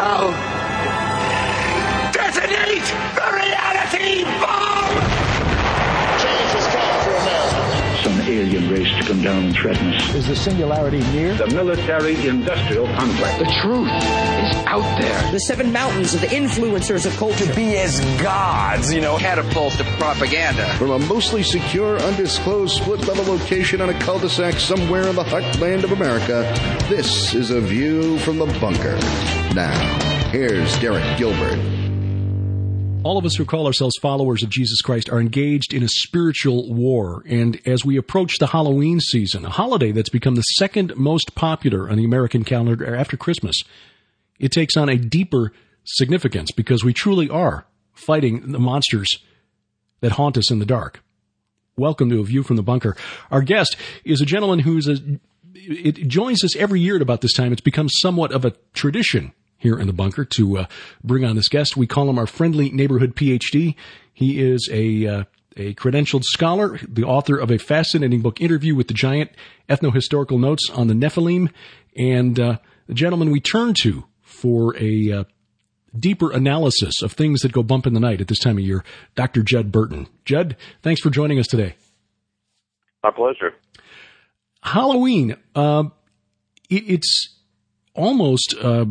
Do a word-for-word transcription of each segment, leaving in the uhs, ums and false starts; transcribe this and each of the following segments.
Now, detonate the reality bomb! Change has come for America. Some alien race to come down and threaten us. Is the singularity near? The military-industrial complex. The truth is out there. The seven mountains of the influencers of culture. To be as gods, you know, catapult to propaganda. From a mostly secure, undisclosed split-level location on a cul-de-sac somewhere in the heartland of America, this is A View from the Bunker. Now, here's Derek Gilbert. All of us who call ourselves followers of Jesus Christ are engaged in a spiritual war. And as we approach the Halloween season, a holiday that's become the second most popular on the American calendar after Christmas, it takes on a deeper significance because we truly are fighting the monsters that haunt us in the dark. Welcome to A View from the Bunker. Our guest is a gentleman who's a, it joins us every year at about this time. It's become somewhat of a tradition here in the bunker to uh, bring on this guest. We call him our friendly neighborhood P H D. He is a uh, a credentialed scholar, the author of a fascinating book, Interview with the Giant, Ethnohistorical Notes on the Nephilim, and uh, the gentleman we turn to for a uh, deeper analysis of things that go bump in the night at this time of year, Doctor Judd Burton. Judd, thanks for joining us today. My pleasure. Halloween, uh, it, it's almost... Uh,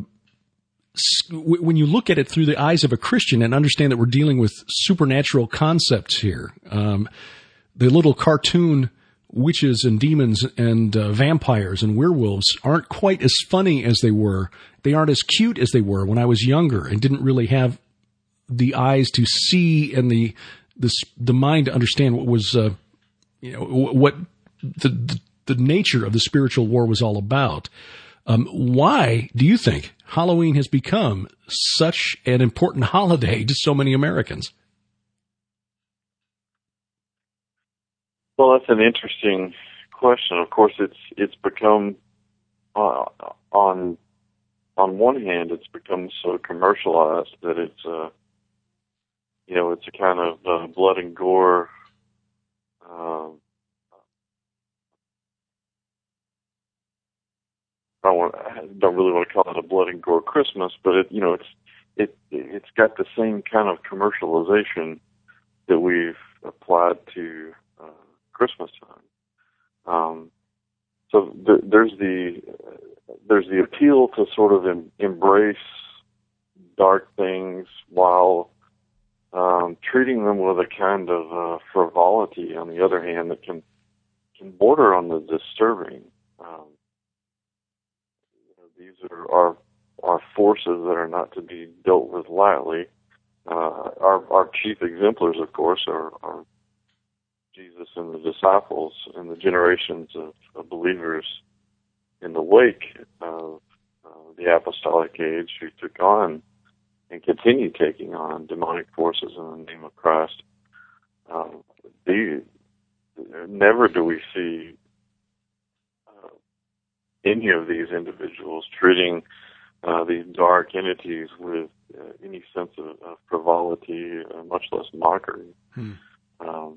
when you look at it through the eyes of a Christian and understand that we're dealing with supernatural concepts here, um, the little cartoon witches and demons and uh, vampires and werewolves aren't quite as funny as they were. They aren't as cute as they were when I was younger and didn't really have the eyes to see and the the, the mind to understand what was, uh, you know, what the, the the nature of the spiritual war was all about. Um, why do you think Halloween has become such an important holiday to so many Americans? Well, that's an interesting question. Of course, it's it's become uh, on on one hand, it's become so commercialized that it's uh, you know it's a kind of uh, blood and gore. Uh, I don't, want, I don't really want to call it a blood and gore Christmas, but it, you know, it's it it's got the same kind of commercialization that we've applied to uh, Christmas time. Um, so th- there's the uh, there's the appeal to sort of em- embrace dark things while um, treating them with a kind of uh, frivolity. On the other hand, that can can border on the disturbing. Um, These are, are are forces that are not to be dealt with lightly. Uh, our our chief exemplars, of course, are, are Jesus and the disciples and the generations of, of believers in the wake of uh, the apostolic age who took on and continue taking on demonic forces in the name of Christ. Uh, the, never do we see any of these individuals treating uh, these dark entities with uh, any sense of, of frivolity, uh, much less mockery. Hmm. Um,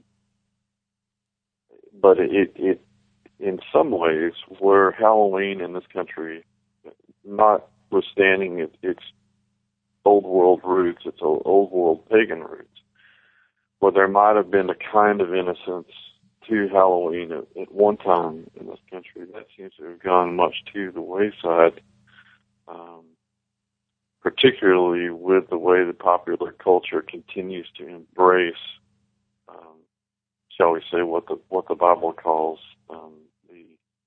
but it, it, in some ways, where Halloween in this country, notwithstanding it, its old world roots, its old world pagan roots, where there might have been a kind of innocence to Halloween at, at one time in this country, that seems to have gone much to the wayside, um, particularly with the way the popular culture continues to embrace, um, shall we say, what the what the Bible calls um, the,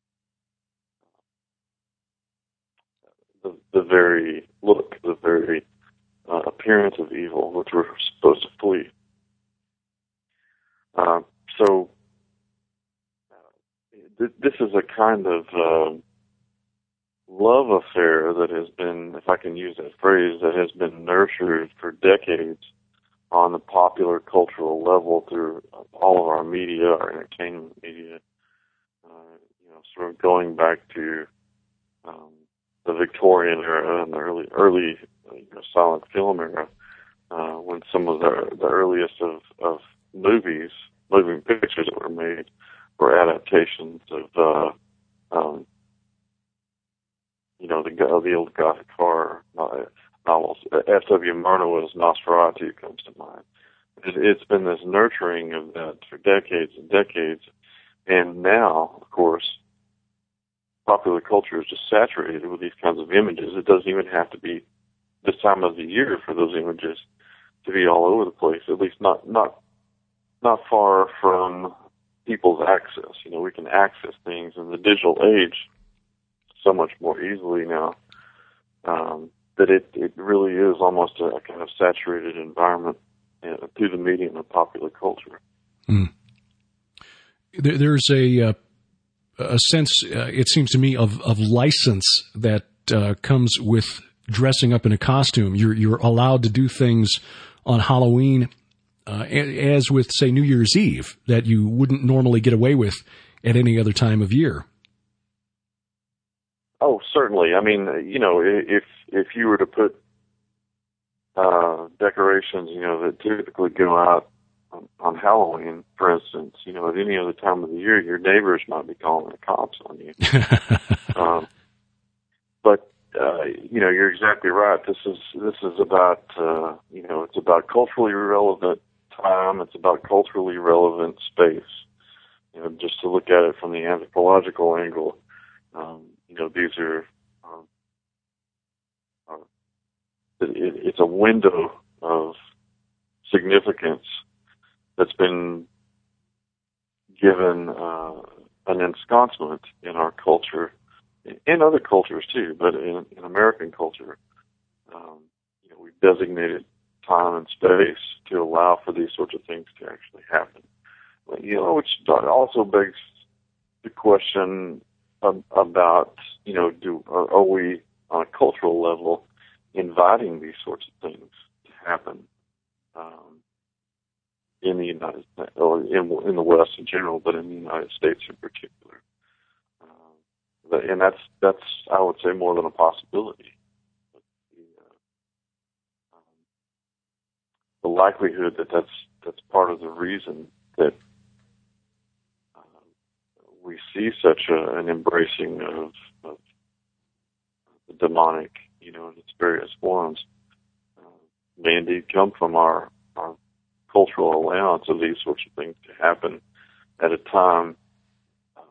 the the very look, the very uh, appearance of evil, which we're supposed to flee. Uh, so. This is a kind of uh, love affair that has been, if I can use that phrase, that has been nurtured for decades on the popular cultural level through all of our media, our entertainment media, uh, you know, sort of going back to um, the Victorian era and the early, early you know, silent film era, uh, when some of the, the earliest of, of movies, moving pictures that were made, were adaptations of, uh, um, you know, the the old Gothic horror. Not, novels. F W Murna's Nosferatu comes to mind. It, it's been this nurturing of that for decades and decades. And now, of course, popular culture is just saturated with these kinds of images. It doesn't even have to be this time of the year for those images to be all over the place, at least not not not far from people's access. You know, we can access things in the digital age so much more easily now um, that it, it really is almost a, a kind of saturated environment uh, through the medium of popular culture. Mm. There, there's a uh, a sense, uh, it seems to me, of, of license that uh, comes with dressing up in a costume. You're you're allowed to do things on Halloween, uh, as with, say, New Year's Eve, that you wouldn't normally get away with at any other time of year. Oh, certainly. I mean, you know, if if you were to put uh, decorations, you know, that typically go out on, on Halloween, for instance, you know, at any other time of the year, your neighbors might be calling the cops on you. um, but uh, you know, you're exactly right. This is this is about uh, you know, it's about culturally relevant time. It's about culturally relevant space. You know, just to look at it from the anthropological angle. Um, You know, these are, um, uh, it, it's a window of significance that's been given uh, an ensconcement in our culture, in other cultures too, but in, in American culture, um, you know, we've designated time and space to allow for these sorts of things to actually happen. You know, which also begs the question about, you know, do are, are we on a cultural level inviting these sorts of things to happen um, in the United States, or in, in the West in general, but in the United States in particular? Uh, and that's that's I would say more than a possibility. But the, uh, um, the likelihood that that's that's part of the reason that we see such a, an embracing of, of the demonic, you know, in its various forms, uh, may indeed come from our, our cultural allowance of these sorts of things to happen at a time uh,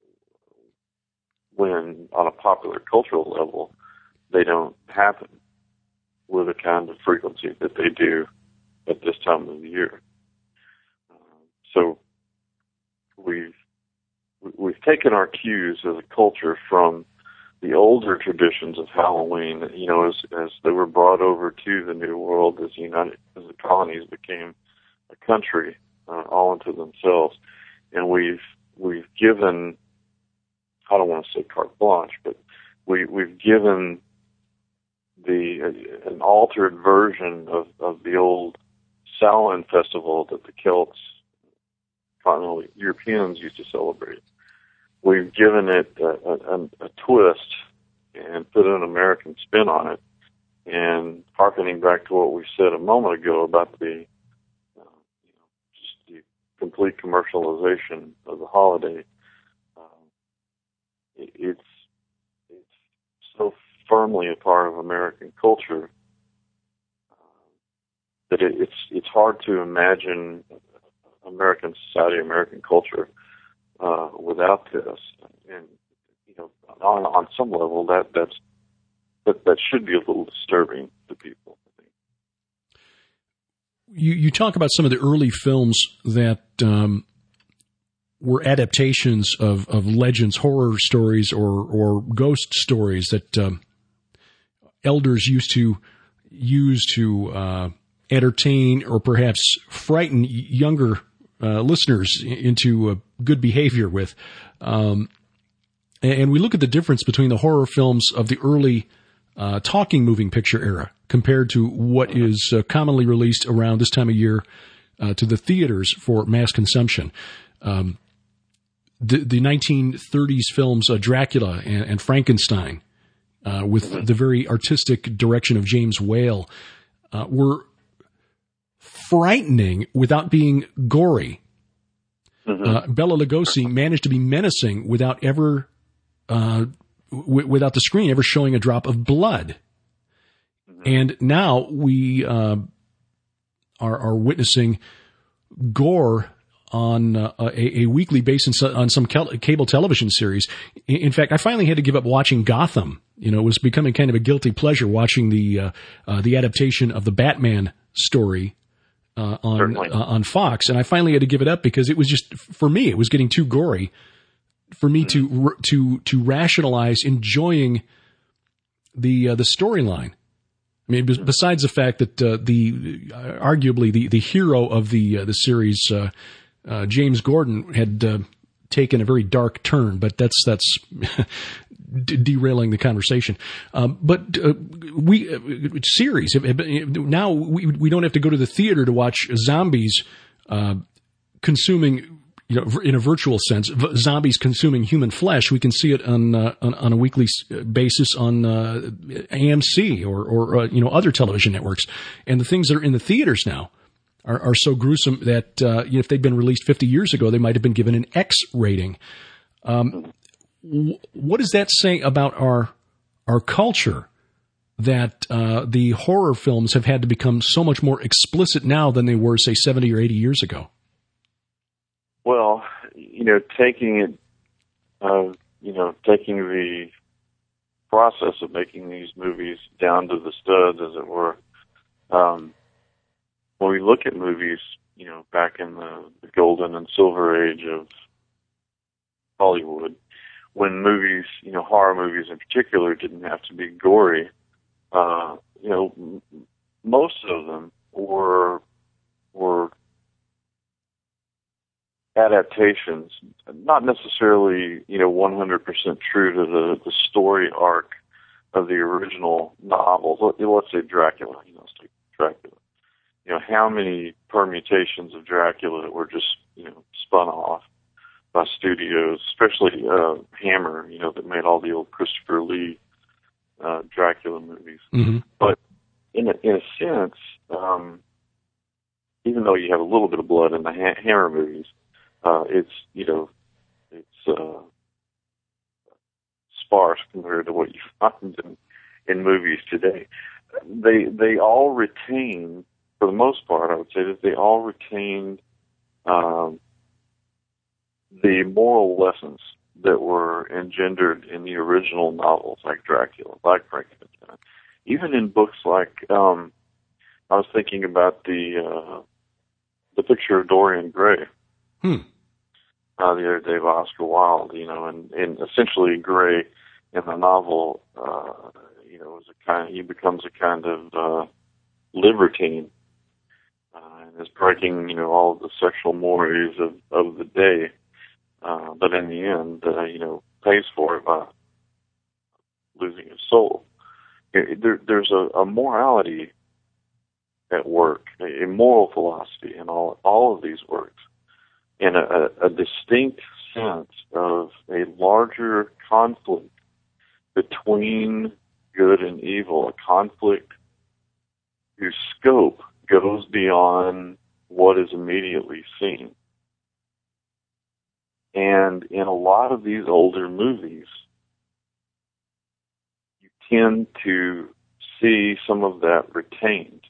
when, on a popular cultural level, they don't happen with the kind of frequency that they do at this time of the year. Uh, so we've We've taken our cues as a culture from the older traditions of Halloween, you know, as, as they were brought over to the New World as the United, as the colonies became a country uh, all unto themselves, and we've we've given, I don't want to say carte blanche, but we we've given the uh, an altered version of, of the old Samhain festival that the Celts, continental Europeans, used to celebrate. We've given it a, a, a twist and put an American spin on it. And hearkening back to what we said a moment ago about the, uh, you know, just the complete commercialization of the holiday, uh, it, it's it's so firmly a part of American culture uh, that it, it's it's hard to imagine American society, American culture, uh, without this. And, you know, on, on some level, that, that's, that, that should be a little disturbing to people, I think. You, you talk about some of the early films that, um, were adaptations of, of legends, horror stories, or, or ghost stories that, um, elders used to use to, uh, entertain or perhaps frighten younger Uh, listeners into uh, good behavior with. Um, and we look at the difference between the horror films of the early uh, talking moving picture era compared to what is uh, commonly released around this time of year uh, to the theaters for mass consumption. Um, the, the nineteen thirties films uh, Dracula and, and Frankenstein, uh, with the very artistic direction of James Whale, uh, were frightening without being gory. Mm-hmm. Uh, Bela Lugosi managed to be menacing without ever, uh, w- without the screen ever showing a drop of blood. And now we uh, are, are witnessing gore on uh, a, a weekly basis on some cable television series. In fact, I finally had to give up watching Gotham. You know, it was becoming kind of a guilty pleasure watching the uh, uh, the adaptation of the Batman story uh, on uh, on Fox, and I finally had to give it up because it was just, for me, it was getting too gory for me mm-hmm. to to to rationalize enjoying the uh, the storyline. I mean, besides the fact that uh, the uh, arguably the, the hero of the uh, the series, uh, uh, James Gordon, had uh, taken a very dark turn, but that's that's d- derailing the conversation. Um, but uh, we uh, series now we we don't have to go to the theater to watch zombies uh, consuming. You know, in a virtual sense, v- zombies consuming human flesh. We can see it on uh, on, on a weekly basis on uh, A M C or or uh, you know other television networks. And the things that are in the theaters now are, are so gruesome that uh, if they'd been released fifty years ago, they might have been given an X rating. Um, w- what does that say about our our culture? That uh, the horror films have had to become so much more explicit now than they were, say, seventy or eighty years ago. Well, you know, taking it, uh, you know, taking the process of making these movies down to the studs, as it were. Um, when we look at movies, you know, back in the, the golden and silver age of Hollywood, when movies, you know, horror movies in particular, didn't have to be gory, uh, you know, m- most of them were were adaptations, not necessarily, you know, one hundred percent true to the, the story arc of the original novels. Let's say Dracula, you know, let's take Dracula. You know, how many permutations of Dracula were just, you know, spun off by studios, especially uh, Hammer, you know, that made all the old Christopher Lee uh, Dracula movies. Mm-hmm. But in a, in a sense, um, even though you have a little bit of blood in the ha- Hammer movies, Uh, it's, you know, it's uh, sparse compared to what you find in, in movies today. They they all retain, for the most part, I would say that they all retain um, the moral lessons that were engendered in the original novels, like Dracula, like Frankenstein. Even in books like, um, I was thinking about the uh, the picture of Dorian Gray. Hmm. Uh, the other day by Oscar Wilde, you know, and, and essentially Gray in the novel, uh, you know, is a kind. He becomes a kind of uh, libertine, uh, and is breaking, you know, all of the sexual mores of, of the day, uh, but in the end, uh, you know, pays for it by losing his soul. It, there, there's a, a morality at work, a, a moral philosophy in all all of these works. In a, a distinct sense of a larger conflict between good and evil, a conflict whose scope goes beyond what is immediately seen. And in a lot of these older movies, you tend to see some of that retained.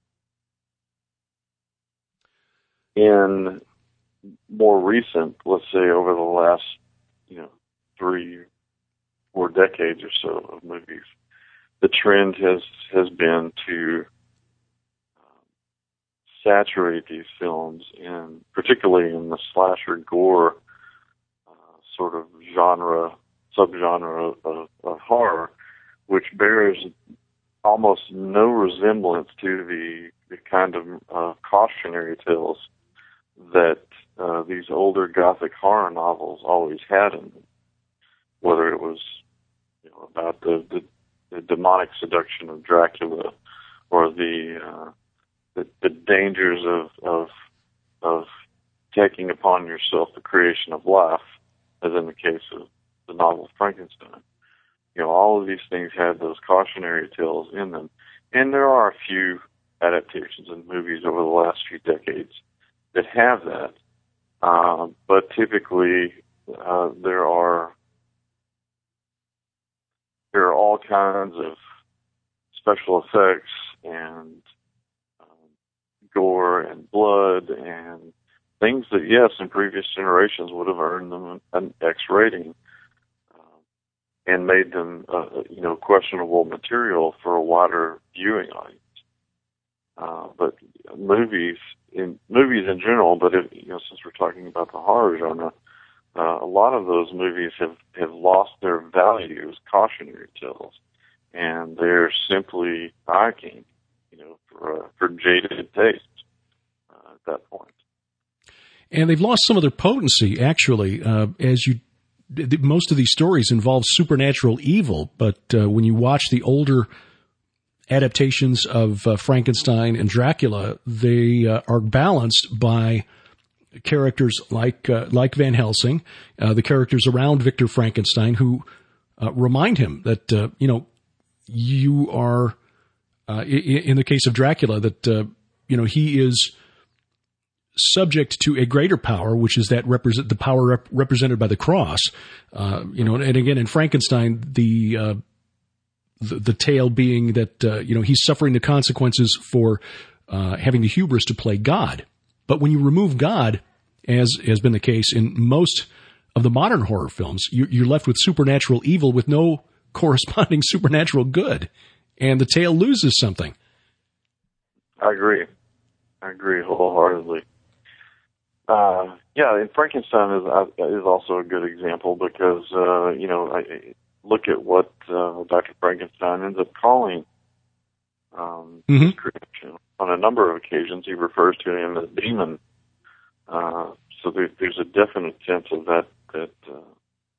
In more recent, let's say over the last, you know, three, four decades or so of movies, the trend has, has been to uh, saturate these films in, particularly in the slasher gore uh, sort of genre, subgenre of, of horror, which bears almost no resemblance to the, the kind of uh, cautionary tales that uh, these older Gothic horror novels always had in them, whether it was, you know, about the, the, the demonic seduction of Dracula, or the uh, the, the dangers of, of of taking upon yourself the creation of life, as in the case of the novel Frankenstein. You know, all of these things had those cautionary tales in them, and there are a few adaptations in movies over the last few decades that have that, uh, but typically uh, there are there are all kinds of special effects and um, gore and blood and things that, yes, in previous generations would have earned them an X rating uh, and made them, uh, you know, questionable material for a wider viewing audience. Uh, but movies, in movies in general, but if, you know, since we're talking about the horror genre, uh, a lot of those movies have, have lost their value as cautionary tales, and they're simply eye-candy, you know, for uh, for jaded taste uh, at that point. And they've lost some of their potency, actually, uh, as you. Most of these stories involve supernatural evil, but uh, when you watch the older adaptations of uh, Frankenstein and Dracula, they uh, are balanced by characters like uh, like Van Helsing, uh, the characters around Victor Frankenstein, who uh, remind him that uh, you know you are uh, in, in the case of Dracula that uh, you know he is subject to a greater power, which is that represent the power rep- represented by the cross. Uh, you know, and again in Frankenstein, the uh, The, the tale being that, uh, you know, he's suffering the consequences for uh, having the hubris to play God. But when you remove God, as has been the case in most of the modern horror films, you, you're left with supernatural evil with no corresponding supernatural good. And the tale loses something. I agree. I agree wholeheartedly. Uh, yeah, and Frankenstein is is also a good example because, uh, you know, I, look at what uh, Doctor Frankenstein ends up calling um, mm-hmm. his creation. On a number of occasions, he refers to him as demon. Uh, so there, there's a definite sense of that that uh,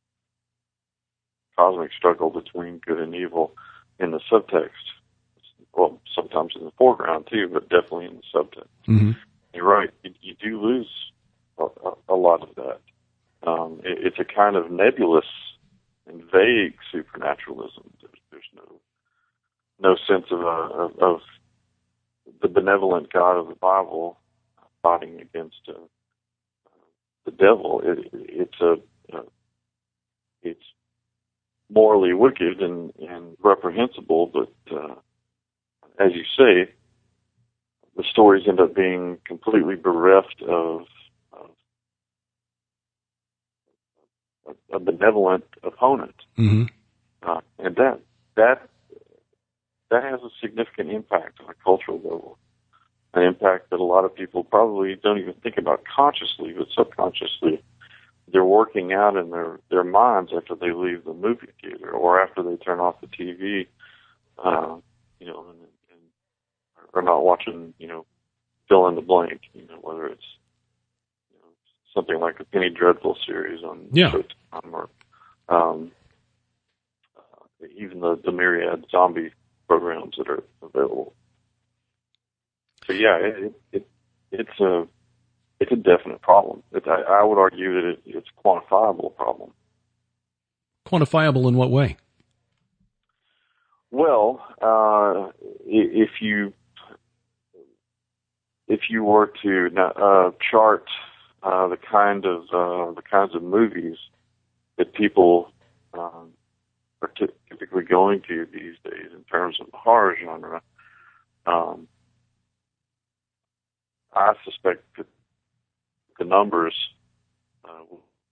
cosmic struggle between good and evil in the subtext. Well, sometimes in the foreground too, but definitely in the subtext. Mm-hmm. You're right. You, you do lose a, a, a lot of that. Um, it, it's a kind of nebulous and vague supernaturalism. There's, there's no no sense of, uh, of of the benevolent God of the Bible fighting against uh, the devil. It, it's a uh, it's morally wicked and, and reprehensible, but uh, as you say, the stories end up being completely bereft of a benevolent opponent, mm-hmm. uh, and that that that has a significant impact on a cultural level, an impact that a lot of people probably don't even think about consciously, but subconsciously they're working out in their, their minds after they leave the movie theater or after they turn off the T V, uh, you know, and, and are not watching, you know, fill in the blank, you know, whether it's something like the Penny Dreadful series on yeah. Showtime, or um, uh, even the, the myriad zombie programs that are available. So yeah, it, it it's a it's a definite problem. It, I, I would argue that it, it's a quantifiable problem. Quantifiable in what way? Well, uh, if you if you were to uh, chart uh, the kind of uh, the kinds of movies that people um, are t- typically going to these days in terms of the horror genre, um, I suspect that the numbers uh,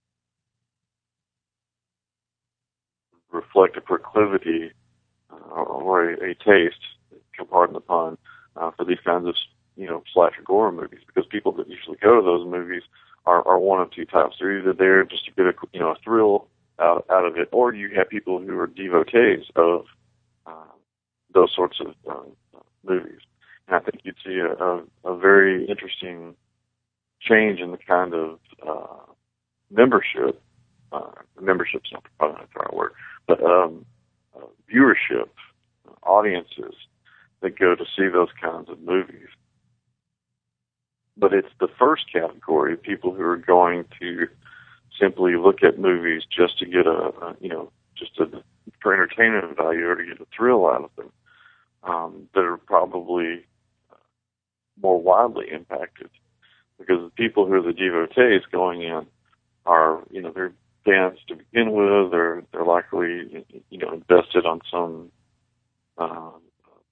reflect a proclivity uh, or a, a taste, pardon the pun, uh, for these kinds of, you know, slasher gore movies, because people that usually go to those movies are, are one of two types. They're either there just to get a, you know, a thrill out, out of it, or you have people who are devotees of uh, those sorts of uh, movies. And I think you'd see a, a, a very interesting change in the kind of uh, membership. Uh, membership's not probably not the right word, but um, uh, viewership, audiences that go to see those kinds of movies. But it's the first category, people who are going to simply look at movies just to get a, a you know, just a, for entertainment value or to get a thrill out of them, um, that are probably more widely impacted. Because the people who are the devotees going in are, you know, they're fans to begin with, they're, they're likely, you know, invested on some uh,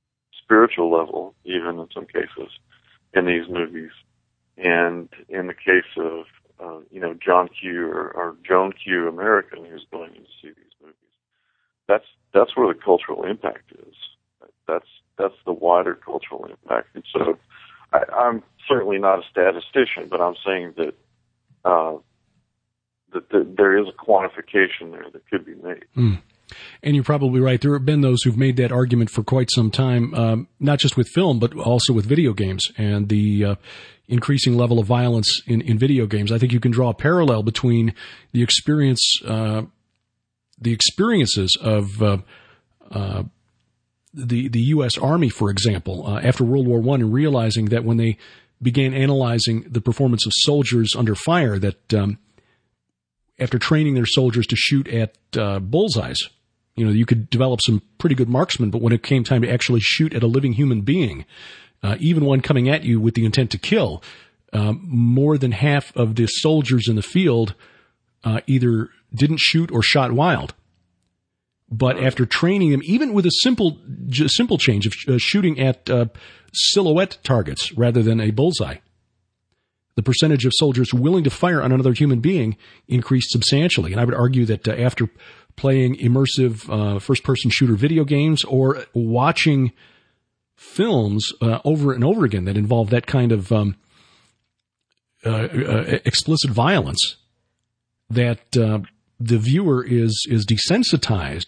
spiritual level, even in some cases, in these movies. And in the case of, uh, you know, John Q. or, or Joan Q. American, who's going in to see these movies, that's that's where the cultural impact is. That's that's the wider cultural impact. And so, I, I'm certainly not a statistician, but I'm saying that uh, that the, there is a quantification there that could be made. Mm. And you're probably right. There have been those who've made that argument for quite some time, um, not just with film, but also with video games and the uh, increasing level of violence in, in video games. I think you can draw a parallel between the experience, uh, the experiences of uh, uh, the the U S Army, for example, uh, after World War One, and realizing that when they began analyzing the performance of soldiers under fire, that um, after training their soldiers to shoot at uh, bullseyes, you know, you could develop some pretty good marksmen, but when it came time to actually shoot at a living human being, uh, even one coming at you with the intent to kill, um, more than half of the soldiers in the field uh, either didn't shoot or shot wild. But after training them, even with a simple j- simple change of sh- uh, shooting at uh, silhouette targets rather than a bullseye, the percentage of soldiers willing to fire on another human being increased substantially. And I would argue that uh, after playing immersive uh, first-person shooter video games or watching films uh, over and over again that involve that kind of um, uh, uh, explicit violence, that uh, the viewer is is desensitized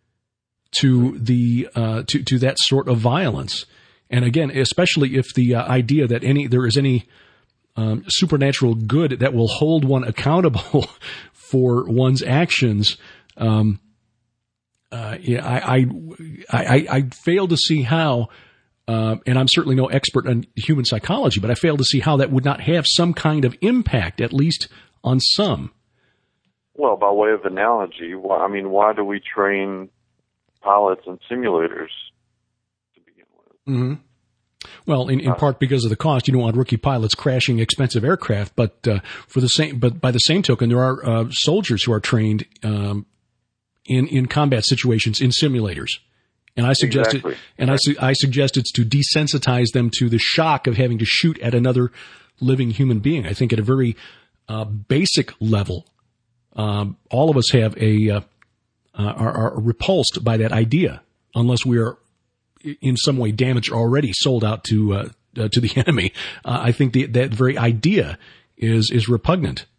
to the uh, to to that sort of violence. And again, especially if the uh, idea that any there is any Um, supernatural good that will hold one accountable for one's actions. Um, uh, yeah, I, I, I, I fail to see how, uh, and I'm certainly no expert on human psychology, but I fail to see how that would not have some kind of impact, at least on some. Well, by way of analogy, why, I mean, why do we train pilots in simulators to begin with? Mm-hmm. Well, in, in part because of the cost, you don't want rookie pilots crashing expensive aircraft. But uh, for the same, but by the same token, there are uh, soldiers who are trained um, in in combat situations in simulators, and I suggest exactly. it, and I, su- I suggest it's to desensitize them to the shock of having to shoot at another living human being. I think at a very uh, basic level, um, all of us have a uh, uh, are, are repulsed by that idea, unless we are in some way damaged already, sold out to uh, uh, to the enemy. Uh, I think the, that very idea is is repugnant.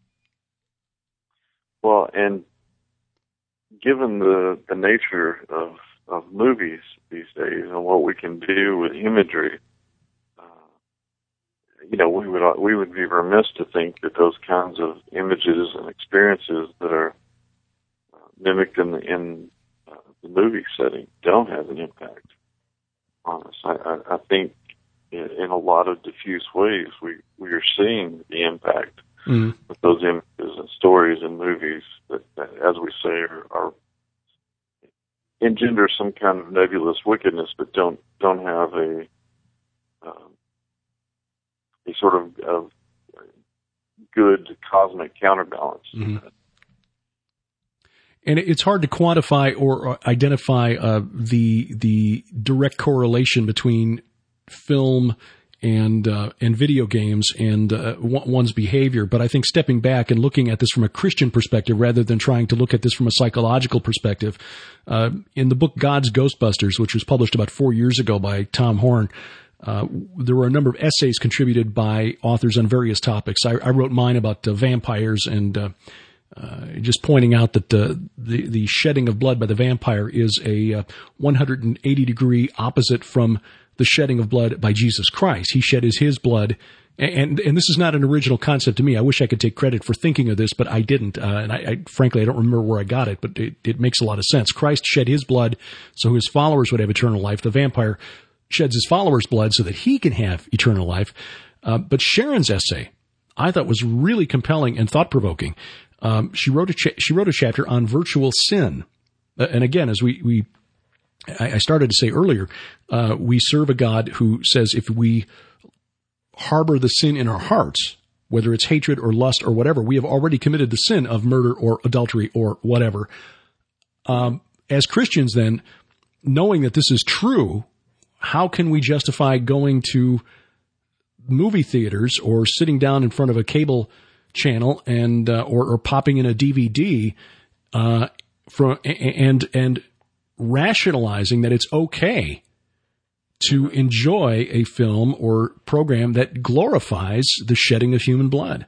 Well, and given the the nature of of movies these days and what we can do with imagery, uh, you know, we would we would be remiss to think that those kinds of images and experiences that are uh, mimicked in the in uh, the movie setting don't have an impact on us. I, I, I think in, in a lot of diffuse ways we, we are seeing the impact mm-hmm. with those images and stories and movies that, that as we say, are, are engender some kind of nebulous wickedness, but don't don't have a um, a sort of, of good cosmic counterbalance. Mm-hmm. And it's hard to quantify or identify uh, the the direct correlation between film and uh, and video games and uh, one's behavior. But I think stepping back and looking at this from a Christian perspective rather than trying to look at this from a psychological perspective, uh, in the book God's Ghostbusters, which was published about four years ago by Tom Horn, uh, there were a number of essays contributed by authors on various topics. I, I wrote mine about uh, vampires and uh, Uh, just pointing out that the, the the shedding of blood by the vampire is a uh, one hundred eighty degree opposite from the shedding of blood by Jesus Christ. He shed his, his blood, and and this is not an original concept to me. I wish I could take credit for thinking of this, but I didn't. Uh, and I, I frankly I don't remember where I got it, but it, it makes a lot of sense. Christ shed his blood so his followers would have eternal life. The vampire sheds his followers' blood so that he can have eternal life. Uh, but Sharon's essay, I thought, was really compelling and thought provoking. Um, she wrote a cha- she wrote a chapter on virtual sin, uh, and again, as we we I, I started to say earlier, uh, we serve a God who says if we harbor the sin in our hearts, whether it's hatred or lust or whatever, we have already committed the sin of murder or adultery or whatever. Um, as Christians, then, knowing that this is true, how can we justify going to movie theaters or sitting down in front of a cable channel and uh, or, or popping in a D V D uh, from and and rationalizing that it's okay to enjoy a film or program that glorifies the shedding of human blood?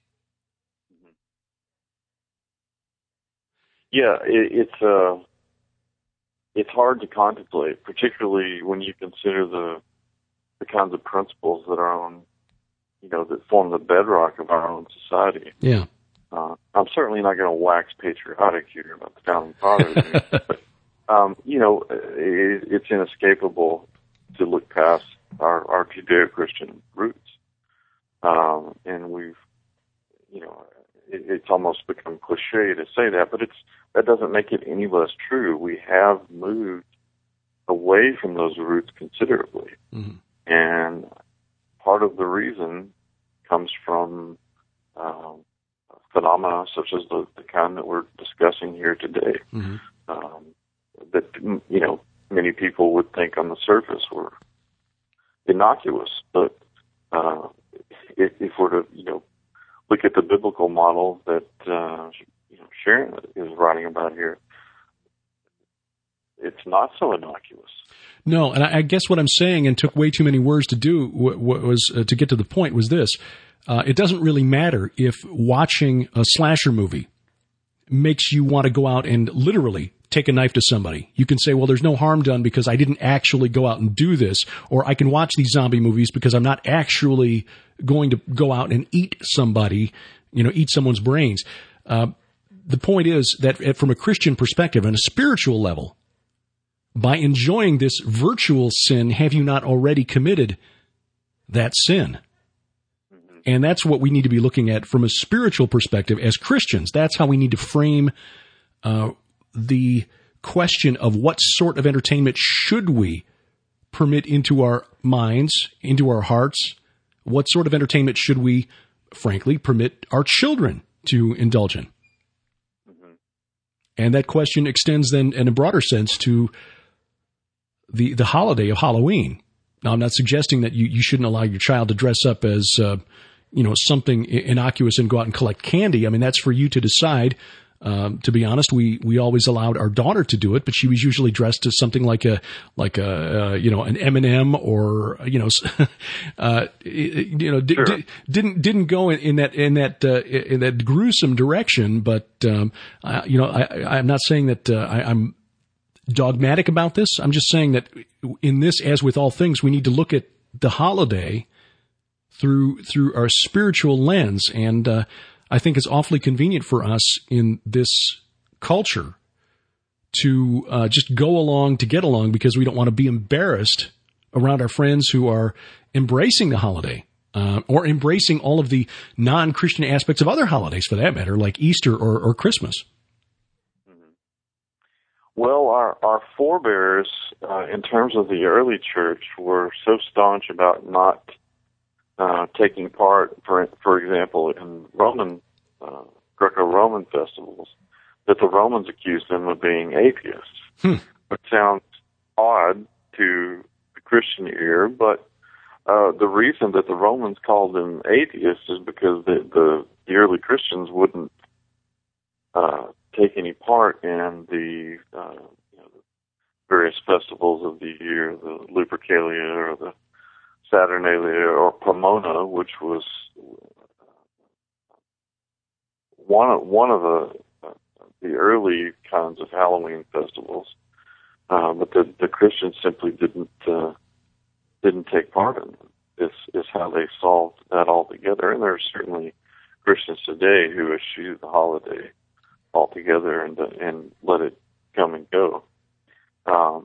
Yeah, it, it's uh, it's hard to contemplate, particularly when you consider the the kinds of principles that are on, you know, that form the bedrock of our own society. Yeah, uh, I'm certainly not going to wax patriotic here about the founding fathers, but um, you know, it, it's inescapable to look past our, our Judeo-Christian roots, um, and we've, you know, it, it's almost become cliche to say that, but it's that doesn't make it any less true. We have moved away from those roots considerably, mm-hmm. and part of the reason comes from um, phenomena such as the, the kind that we're discussing here today. Mm-hmm. Um, that, you know, many people would think on the surface were innocuous, but uh, if, if we're to, you know, look at the biblical model that uh, you know, Sharon is writing about here, it's not so innocuous. No, and I guess what I'm saying, and took way too many words to do, what was uh, to get to the point, was this. Uh, it doesn't really matter if watching a slasher movie makes you want to go out and literally take a knife to somebody. You can say, well, there's no harm done because I didn't actually go out and do this, or I can watch these zombie movies because I'm not actually going to go out and eat somebody, you know, eat someone's brains. Uh, the point is that from a Christian perspective, on a spiritual level, by enjoying this virtual sin, have you not already committed that sin? And that's what we need to be looking at from a spiritual perspective as Christians. That's how we need to frame uh, the question of what sort of entertainment should we permit into our minds, into our hearts? What sort of entertainment should we, frankly, permit our children to indulge in? Mm-hmm. And that question extends then, in a broader sense, to the, the holiday of Halloween. Now, I'm not suggesting that you, you shouldn't allow your child to dress up as, uh, you know, something innocuous and go out and collect candy. I mean, that's for you to decide. Um, to be honest, we, we always allowed our daughter to do it, but she was usually dressed as something like a, like a, uh, you know, an M and M or, you know, uh, you know, sure. d- didn't, didn't go in, in that, in that, uh, in that gruesome direction. But, um, I, you know, I, I'm not saying that, uh, I, I'm dogmatic about this. I'm just saying that in this, as with all things, we need to look at the holiday through, through our spiritual lens. And, uh, I think it's awfully convenient for us in this culture to uh, just go along to get along because we don't want to be embarrassed around our friends who are embracing the holiday uh, or embracing all of the non-Christian aspects of other holidays, for that matter, like Easter or, or Christmas. Well, our, our forebears, uh, in terms of the early church, were so staunch about not Uh, taking part, for for example, in Roman, uh, Greco-Roman festivals, that the Romans accused them of being atheists. Hmm. Which sounds odd to the Christian ear, but uh, the reason that the Romans called them atheists is because the, the, the early Christians wouldn't uh, take any part in the, uh, you know, the various festivals of the year, the Lupercalia or the Saturnalia or Pomona, which was one of, one of the uh, the early kinds of Halloween festivals, uh, but the, the Christians simply didn't uh, didn't take part in them. This is how they solved that altogether, and there are certainly Christians today who eschew the holiday altogether and uh, and let it come and go. Um,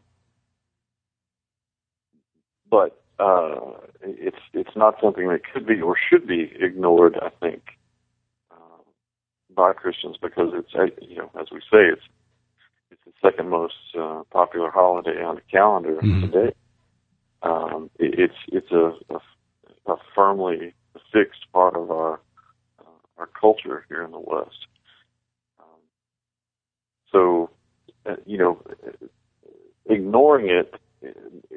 but Uh, it's it's not something that could be or should be ignored, I think, uh, by Christians because it's, you know, as we say, it's it's the second most uh, popular holiday on the calendar mm-hmm. today. Um, it, it's it's a, a, a firmly fixed part of our uh, our culture here in the West. Um, so, uh, you know, ignoring it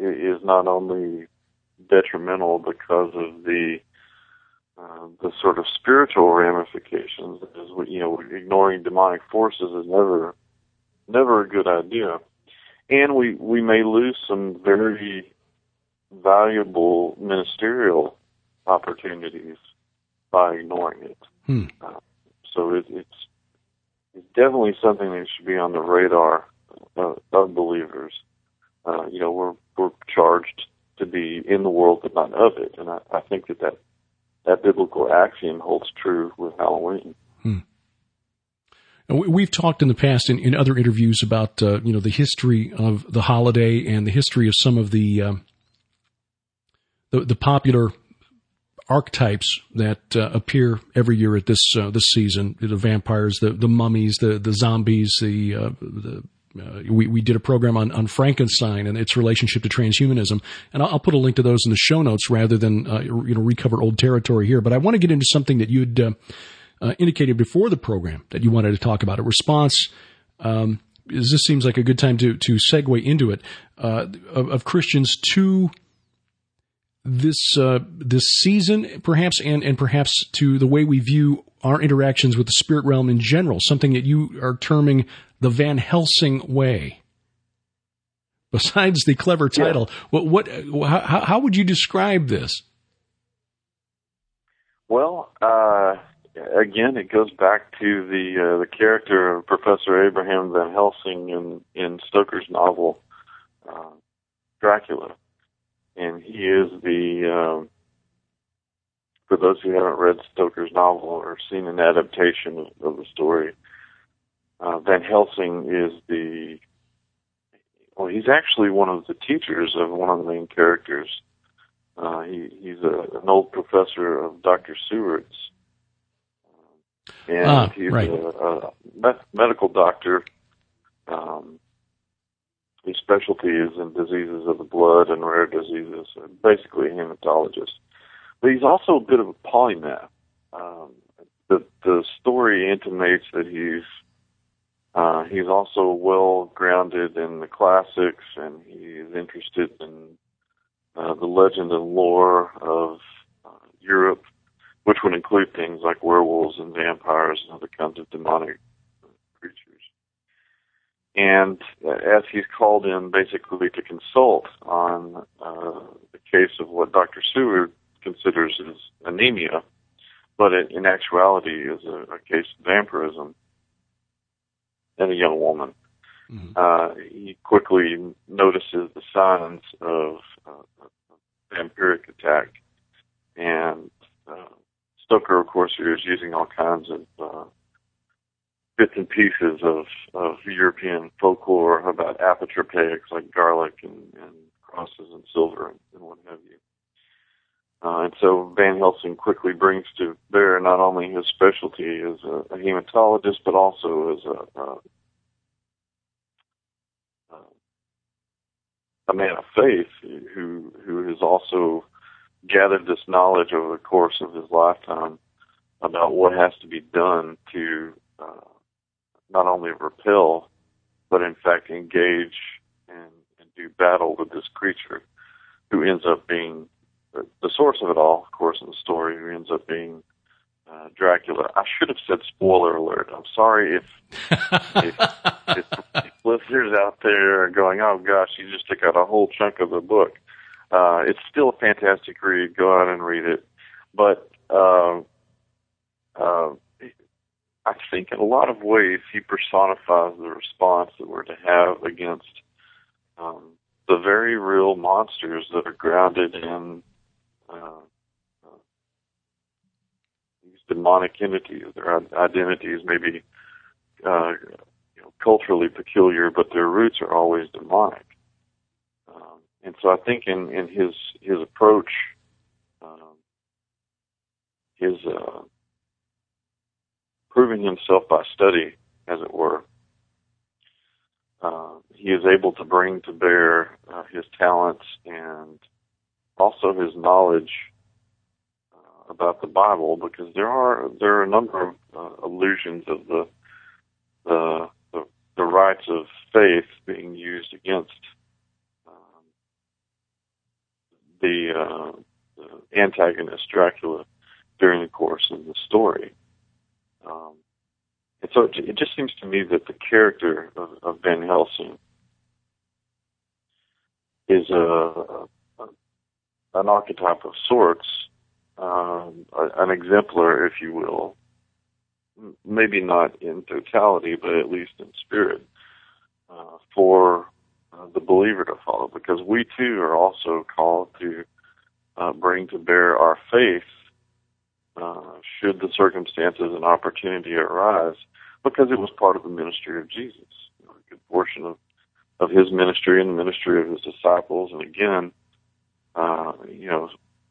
is not only detrimental because of the uh, the sort of spiritual ramifications. As we, you know, ignoring demonic forces is never never a good idea, and we we may lose some very valuable ministerial opportunities by ignoring it. Hmm. Uh, so it, it's it's definitely something that should be on the radar uh, of believers. Uh, you know, we're we're charged to be in the world but not of it, and I, I think that, that that biblical axiom holds true with Halloween. Hmm. We've talked in the past in, in other interviews about uh, you know the history of the holiday and the history of some of the um, the, the popular archetypes that uh, appear every year at this uh, this season: the vampires, the the mummies, the the zombies. The, uh, the uh, we we did a program on, on Frankenstein and its relationship to transhumanism, and I'll, I'll put a link to those in the show notes rather than uh, you know recover old territory here. But I want to get into something that you'd uh, uh, indicated before the program that you wanted to talk about. A response. Um, is this seems like a good time to to segue into it uh, of, of Christians to this uh, this season, perhaps, and, and perhaps to the way we view our interactions with the spirit realm in general, something that you are terming the Van Helsing way. Besides the clever title, yeah. what, what how, how would you describe this? Well, uh, again, it goes back to the uh, the character of Professor Abraham Van Helsing in, in Stoker's novel uh, Dracula. And he is the, um, for those who haven't read Stoker's novel or seen an adaptation of, of the story, uh, Van Helsing is the, well, he's actually one of the teachers of one of the main characters. Uh, he, he's a, an old professor of Doctor Seward's. And ah, he's right. a, a med- medical doctor. Um, His specialty is in diseases of the blood and rare diseases, basically a hematologist. But he's also a bit of a polymath. Um, the the story intimates that he's uh, he's also well grounded in the classics, and he's interested in uh, the legend and lore of uh, Europe, which would include things like werewolves and vampires and other kinds of demonic creatures. And as he's called in basically to consult on uh, the case of what Doctor Seward considers as anemia, but it, in actuality is a, a case of vampirism in a young woman, mm-hmm. uh, he quickly notices the signs of uh, vampiric attack. And uh, Stoker, of course, is using all kinds of uh, bits and pieces of, of European folklore about apotropaics like garlic and, and crosses and silver and, and what have you. Uh, and so Van Helsing quickly brings to bear not only his specialty as a, a hematologist, but also as a, a, a man of faith who who has also gathered this knowledge over the course of his lifetime about what has to be done to uh, not only repel, but in fact engage and, and do battle with this creature, who ends up being the, the source of it all, of course, in the story, who ends up being uh, Dracula. I should have said spoiler alert. I'm sorry if, if, if, if listeners out there are going, oh gosh, you just took out a whole chunk of the book. Uh, it's still a fantastic read. Go out and read it. But uh, uh, I think in a lot of ways he personifies the response that we're to have against um, the very real monsters that are grounded in uh, uh, these demonic entities. Their identities may be uh, you know, culturally peculiar, but their roots are always demonic. Um, and so I think in, in his his approach, um, his uh, proving himself by study, as it were, uh, he is able to bring to bear uh, his talents and also his knowledge uh, about the Bible, because there are there are a number of uh, allusions of the, the the the rights of faith being used against um, the, uh, the antagonist, Dracula, during the course of the story. Um, and so it, it just seems to me that the character of, of Van Helsing is a, a, an archetype of sorts, um, an exemplar, if you will, maybe not in totality, but at least in spirit, uh, for uh, the believer to follow, because we too are also called to uh, bring to bear our faith uh, should the circumstances and opportunity arise, because it was part of the ministry of Jesus. You know, a good portion of, of his ministry and the ministry of his disciples, and again, uh, you know,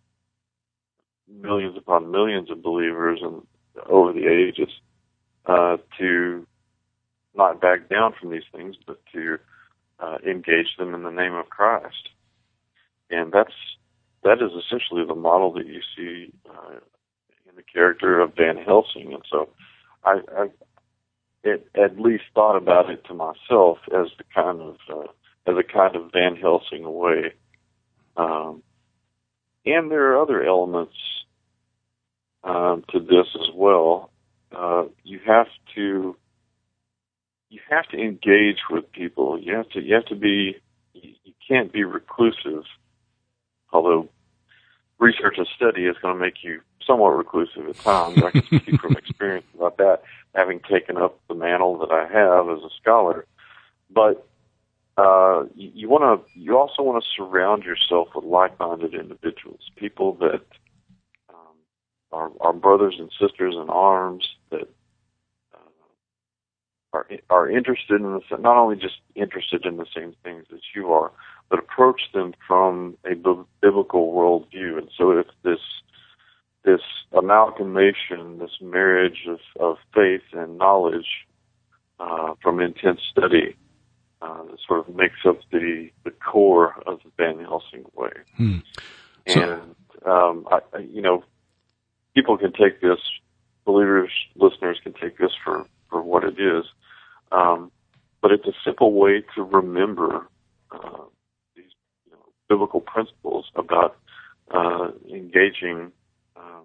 millions upon millions of believers and over the ages, uh, to not back down from these things, but to uh, engage them in the name of Christ. And that's that is essentially the model that you see uh, in the character of Van Helsing. And so I, I it, at least thought about it to myself as the kind of uh, as a kind of Van Helsing way. Um, and there are other elements Um, to this as well. Uh, you have to you have to engage with people. You have to you have to be you, you can't be reclusive. Although research and study is going to make you somewhat reclusive at times. I can speak from experience about that, having taken up the mantle that I have as a scholar. But uh, you, you want to you also want to surround yourself with like-minded individuals, people that Our, our brothers and sisters in arms that uh, are are interested in the not only just interested in the same things that you are, but approach them from a b- biblical worldview. And so it's this this amalgamation, this marriage of, of faith and knowledge uh, from intense study uh, that sort of makes up the the core of the Van Helsing way. Hmm. So, and um, I, you know. People can take this, believers, listeners can take this for, for what it is, um, but it's a simple way to remember uh, these you know, biblical principles about uh, engaging, um,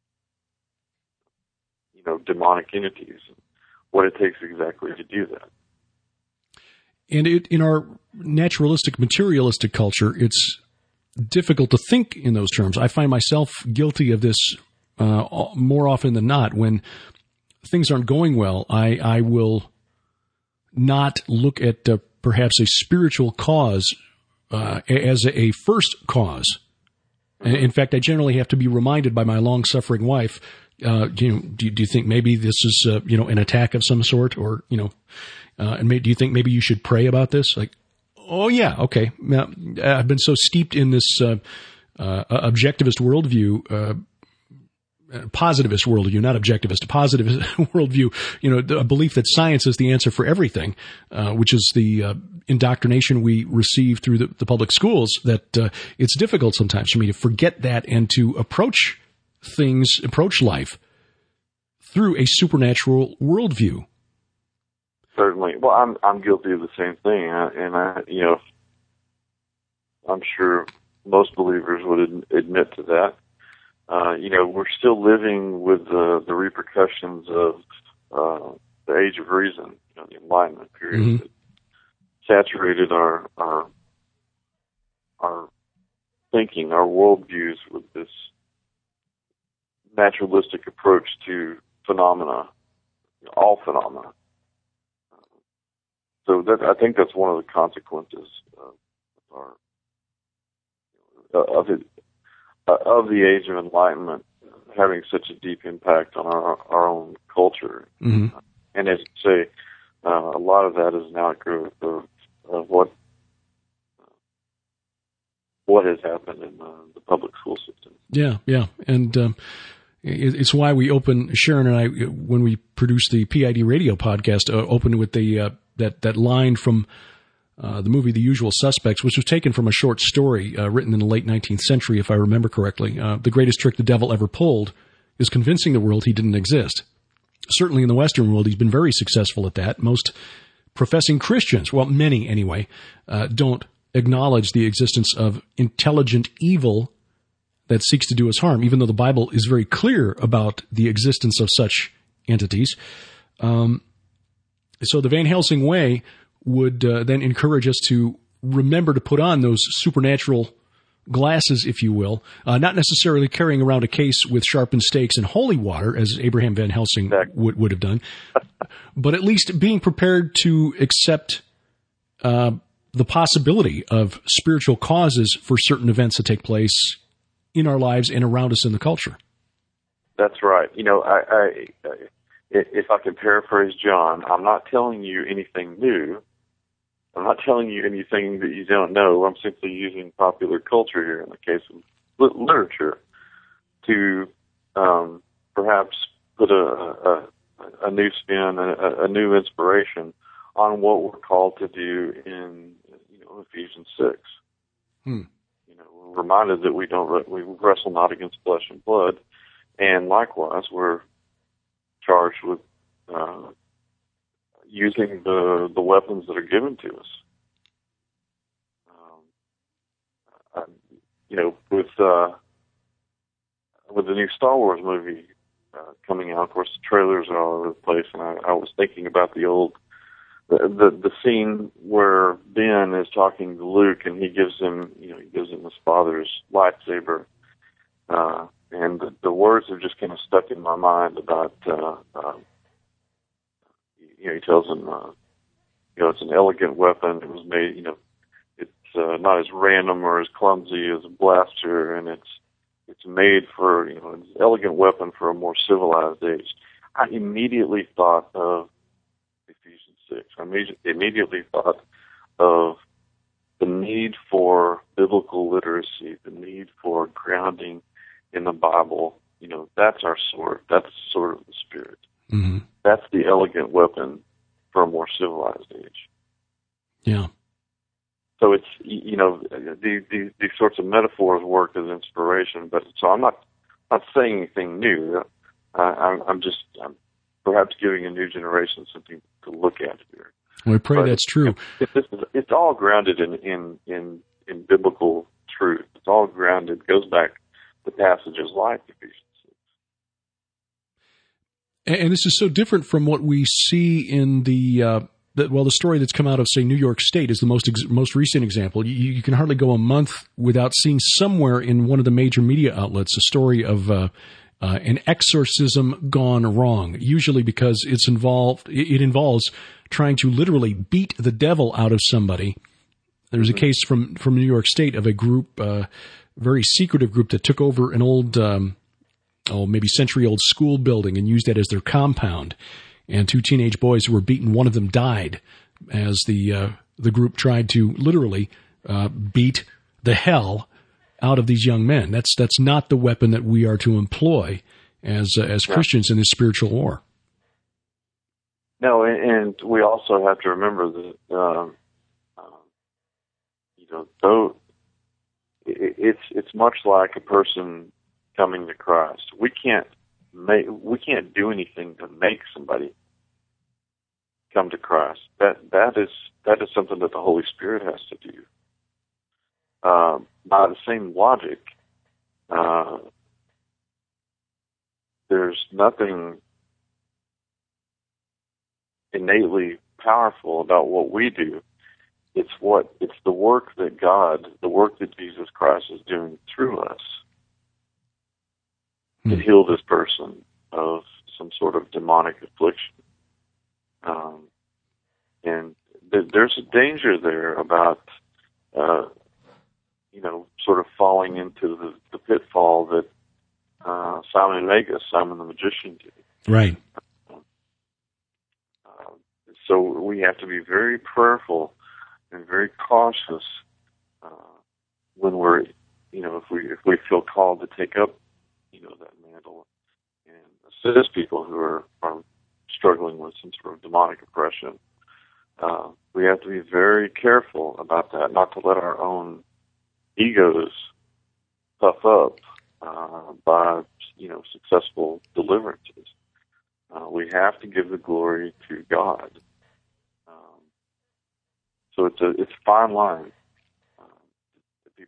you know, demonic entities, and what it takes exactly to do that. And it, in our naturalistic, materialistic culture, it's difficult to think in those terms. I find myself guilty of this Uh, more often than not. When things aren't going well, I, I will not look at uh, perhaps a spiritual cause uh, as a first cause. In fact, I generally have to be reminded by my long-suffering wife, uh, you know, do, do you think maybe this is, uh, you know, an attack of some sort? Or, you know, uh, and may, do you think maybe you should pray about this? Like, oh, yeah, okay. Now, I've been so steeped in this uh, uh, objectivist worldview, uh, positivist worldview, not objectivist, positivist worldview, you know, a belief that science is the answer for everything, uh, which is the uh, indoctrination we receive through the, the public schools, that uh, it's difficult sometimes for me to forget that and to approach things, approach life through a supernatural worldview. Certainly. Well, I'm I'm guilty of the same thing, and I, you know, I'm sure most believers would ad- admit to that. Uh, you know, we're still living with the, the repercussions of uh, the Age of Reason, you know, the Enlightenment period mm-hmm. that saturated our, our our thinking, our worldviews with this naturalistic approach to phenomena, all phenomena. So that I think that's one of the consequences of our of it. Uh, of the Age of Enlightenment having such a deep impact on our our own culture. Mm-hmm. Uh, and as you say, uh, a lot of that is an outgrowth of, of what what has happened in uh, the public school system. Yeah, yeah. And um, it, it's why we open, Sharon and I, when we produce the P I D radio podcast, uh, opened with the uh, that, that line from Uh, the movie The Usual Suspects, which was taken from a short story uh, written in the late nineteenth century, if I remember correctly. Uh, the greatest trick the devil ever pulled is convincing the world he didn't exist. Certainly in the Western world, he's been very successful at that. Most professing Christians, well, many anyway, uh, don't acknowledge the existence of intelligent evil that seeks to do us harm, even though the Bible is very clear about the existence of such entities. Um, so the Van Helsing way would uh, then encourage us to remember to put on those supernatural glasses, if you will, uh, not necessarily carrying around a case with sharpened stakes and holy water, as Abraham Van Helsing would, would have done, but at least being prepared to accept uh, the possibility of spiritual causes for certain events that take place in our lives and around us in the culture. That's right. You know, I, I, if I can paraphrase John, I'm not telling you anything new. I'm not telling you anything that you don't know. I'm simply using popular culture here in the case of literature to um, perhaps put a, a, a new spin, a, a new inspiration on what we're called to do in, you know, Ephesians six. Hmm. You know, we're reminded that we don't we wrestle not against flesh and blood, and likewise we're charged with uh, using the the weapons that are given to us. Um, I, you know, with uh, with the new Star Wars movie uh, coming out, of course, the trailers are all over the place, and I, I was thinking about the old the, the the scene where Ben is talking to Luke, and he gives him, you know, he gives him his father's lightsaber, uh, and the, the words have just kind of stuck in my mind about. Uh, uh, You know, he tells him, uh, you know, it's an elegant weapon. It was made, you know, it's uh, not as random or as clumsy as a blaster, and it's it's made for, you know, an elegant weapon for a more civilized age. I immediately thought of Ephesians six. I immediately thought of the need for biblical literacy, the need for grounding in the Bible. You know, that's our sword. That's the sword of the Spirit. Mm-hmm. That's the elegant weapon for a more civilized age. Yeah. So it's, you know, these, these, these sorts of metaphors work as inspiration, but so I'm not, not saying anything new. Uh, I'm, I'm just, I'm perhaps giving a new generation something to look at here. We pray but that's true. It, it, it's, it's all grounded in, in, in, in biblical truth. It's all grounded, it goes back to passages like Ephesians. And this is so different from what we see in the, uh, the well, the story that's come out of, say, New York State is the most ex- most recent example. You, you can hardly go a month without seeing somewhere in one of the major media outlets a story of uh, uh, an exorcism gone wrong. Usually because it's involved, it involves trying to literally beat the devil out of somebody. There's a case from from New York State of a group, uh, very secretive group that took over an old. Um, oh, maybe century-old school building and used that as their compound. And two teenage boys who were beaten, one of them died as the uh, the group tried to literally uh, beat the hell out of these young men. That's that's not the weapon that we are to employ as uh, as Christians in this spiritual war. No, and, and we also have to remember that, um, um, you know, though it, it's it's much like a person coming to Christ. We can't make, we can't do anything to make somebody come to Christ. That that is that is something that the Holy Spirit has to do. Uh, by the same logic, uh, there's nothing innately powerful about what we do. It's what it's the work that God, the work that Jesus Christ is doing through us. To heal this person of some sort of demonic affliction. Um, and th- there's a danger there about, uh, you know, sort of falling into the, the pitfall that uh, Simon and Magus, Simon the magician, did. Right. Uh, so we have to be very prayerful and very cautious uh, when we're, you know, if we if we feel called to take up, you know, that mantle and assist people who are, are struggling with some sort of demonic oppression. Uh, we have to be very careful about that, not to let our own egos puff up uh, by, you know, successful deliverances. Uh, we have to give the glory to God. Um, so it's a it's a fine line.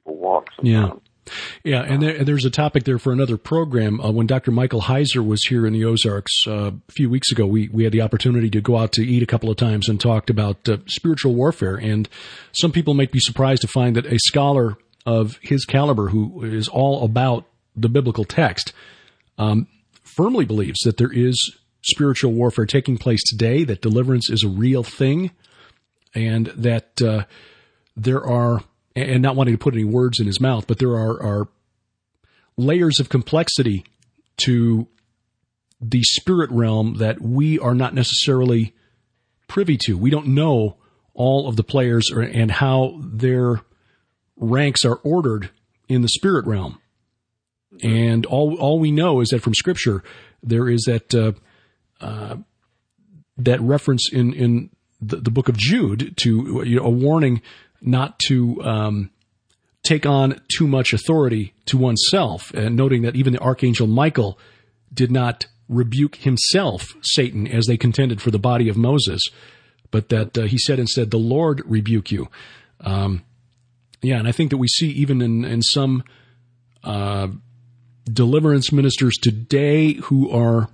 spiritual walk Yeah. sometimes. Yeah, and there, there's a topic there for another program. Uh, when Doctor Michael Heiser was here in the Ozarks uh, a few weeks ago, we, we had the opportunity to go out to eat a couple of times and talked about uh, spiritual warfare. And some people might be surprised to find that a scholar of his caliber, who is all about the biblical text, um, firmly believes that there is spiritual warfare taking place today, that deliverance is a real thing, and that uh, there are, and not wanting to put any words in his mouth, but there are, are layers of complexity to the spirit realm that we are not necessarily privy to. We don't know all of the players or, and how their ranks are ordered in the spirit realm. And all all we know is that from Scripture, there is that uh, uh, that reference in, in the, the book of Jude to, you know, a warning not to um, take on too much authority to oneself, and noting that even the archangel Michael did not rebuke himself, Satan, as they contended for the body of Moses, but that uh, he said instead, "The Lord rebuke you." Um, yeah, and I think that we see even in, in some uh, deliverance ministers today who are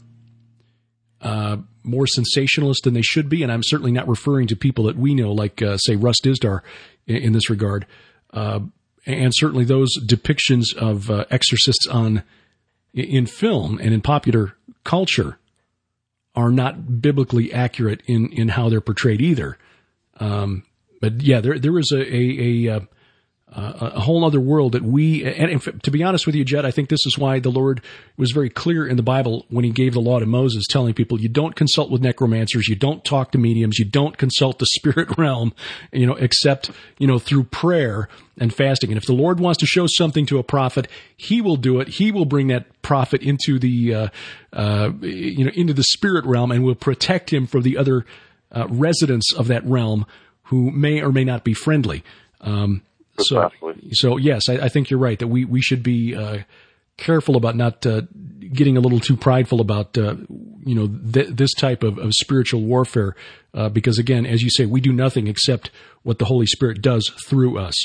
uh, more sensationalist than they should be, and I'm certainly not referring to people that we know, like, uh, say, Russ Dizdar in, in this regard, uh, and certainly those depictions of uh, exorcists on in film and in popular culture are not biblically accurate in, in how they're portrayed either. Um, but yeah, there there is a a, a, a, a whole other world that we, and in fact, to be honest with you, Jed, I think this is why the Lord was very clear in the Bible when he gave the law to Moses, telling people, you don't consult with necromancers, you don't talk to mediums, you don't consult the spirit realm, you know, except, you know, through prayer and fasting. And if the Lord wants to show something to a prophet, he will do it. He will bring that prophet into the, uh, uh, you know, into the spirit realm, and will protect him from the other uh, residents of that realm who may or may not be friendly. Um, so, so yes, I, I think you're right that we, we should be uh, careful about not uh, getting a little too prideful about, uh, you know, th- this type of, of spiritual warfare, uh, because again, as you say, we do nothing except what the Holy Spirit does through us.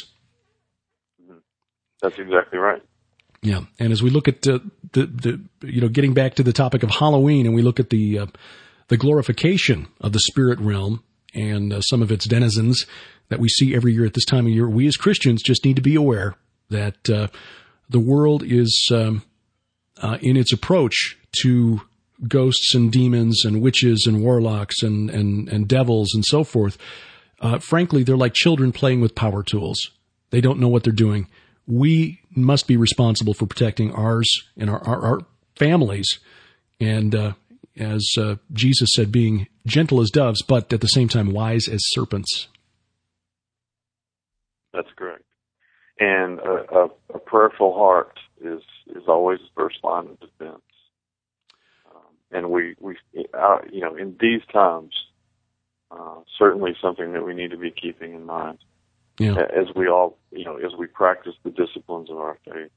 That's exactly right. Yeah, and as we look at uh, the the you know, getting back to the topic of Halloween, and we look at the uh, the glorification of the spirit realm and uh, some of its denizens that we see every year at this time of year, we as Christians just need to be aware that uh, the world is um, uh, in its approach to ghosts and demons and witches and warlocks and and, and devils and so forth. Uh, frankly, they're like children playing with power tools. They don't know what they're doing. We must be responsible for protecting ours and our, our, our families. And uh, as uh, Jesus said, being gentle as doves, but at the same time wise as serpents. That's correct. And a, a, a prayerful heart is, is always the first line of defense. Um, and we, we uh, you know, in these times, uh, certainly something that we need to be keeping in mind. Yeah. As we all, you know, as we practice the disciplines of our faith.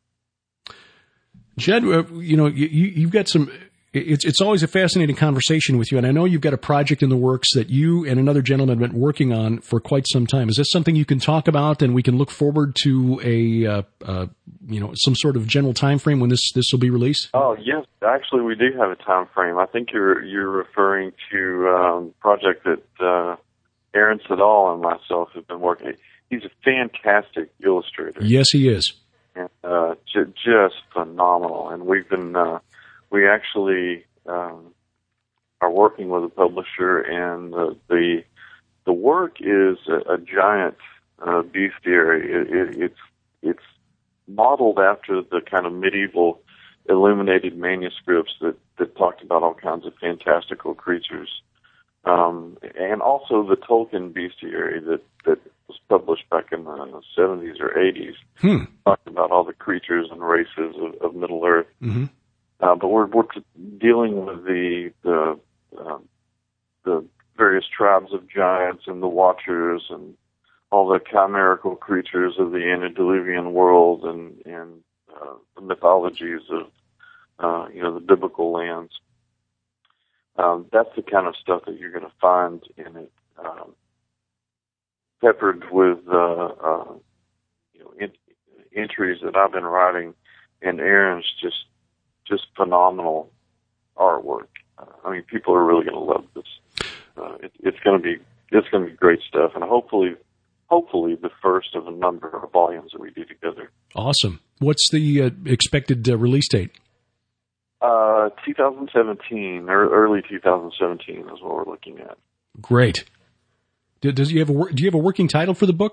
Jed, uh, you know, you, you've got some, it's it's always a fascinating conversation with you, and I know you've got a project in the works that you and another gentleman have been working on for quite some time. Is this something you can talk about, and we can look forward to a, uh, uh, you know, some sort of general time frame when this, this will be released? Oh, yes. Actually, we do have a time frame. I think you're, you're referring to um, a project that, uh, Aaron Siddall and myself have been working. He's a fantastic illustrator. Yes, he is. And, uh, j- just phenomenal. And we've been, uh, we actually um, are working with a publisher, and the the, the work is a, a giant uh, bestiary. It, it, it's it's modeled after the kind of medieval illuminated manuscripts that, that talked about all kinds of fantastical creatures. Um, and also the Tolkien bestiary that, that was published back in the seventies or eighties, hmm. talked about all the creatures and races of, of Middle Earth. Mm-hmm. Uh, but we're, we're dealing with the the, um, the various tribes of giants and the Watchers and all the chimerical creatures of the antediluvian world and and uh, the mythologies of uh, you know the biblical lands. Um, that's the kind of stuff that you're going to find in it, um, peppered with uh, uh, you know in, entries that I've been writing, and Aaron's just just phenomenal artwork. Uh, I mean, people are really going to love this. Uh, it, it's going to be it's going to be great stuff, and hopefully, hopefully the first of a number of volumes that we do together. Awesome. What's the uh, expected uh, release date? Uh, two thousand seventeen, or early two thousand seventeen is what we're looking at. Great. Do, does you have a do you have a working title for the book?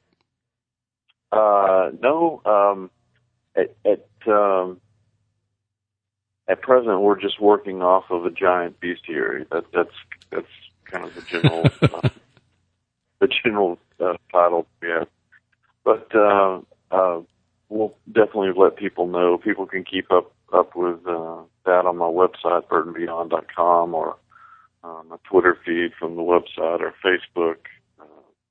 Uh, no. Um, at at, um, at present, we're just working off of a giant bestiary. That that's that's kind of the general uh, the general uh, title we have. But uh, uh, we'll definitely let people know. People can keep up. up with uh, that on my website, burton beyond dot com, or uh, my Twitter feed from the website, or Facebook. Uh,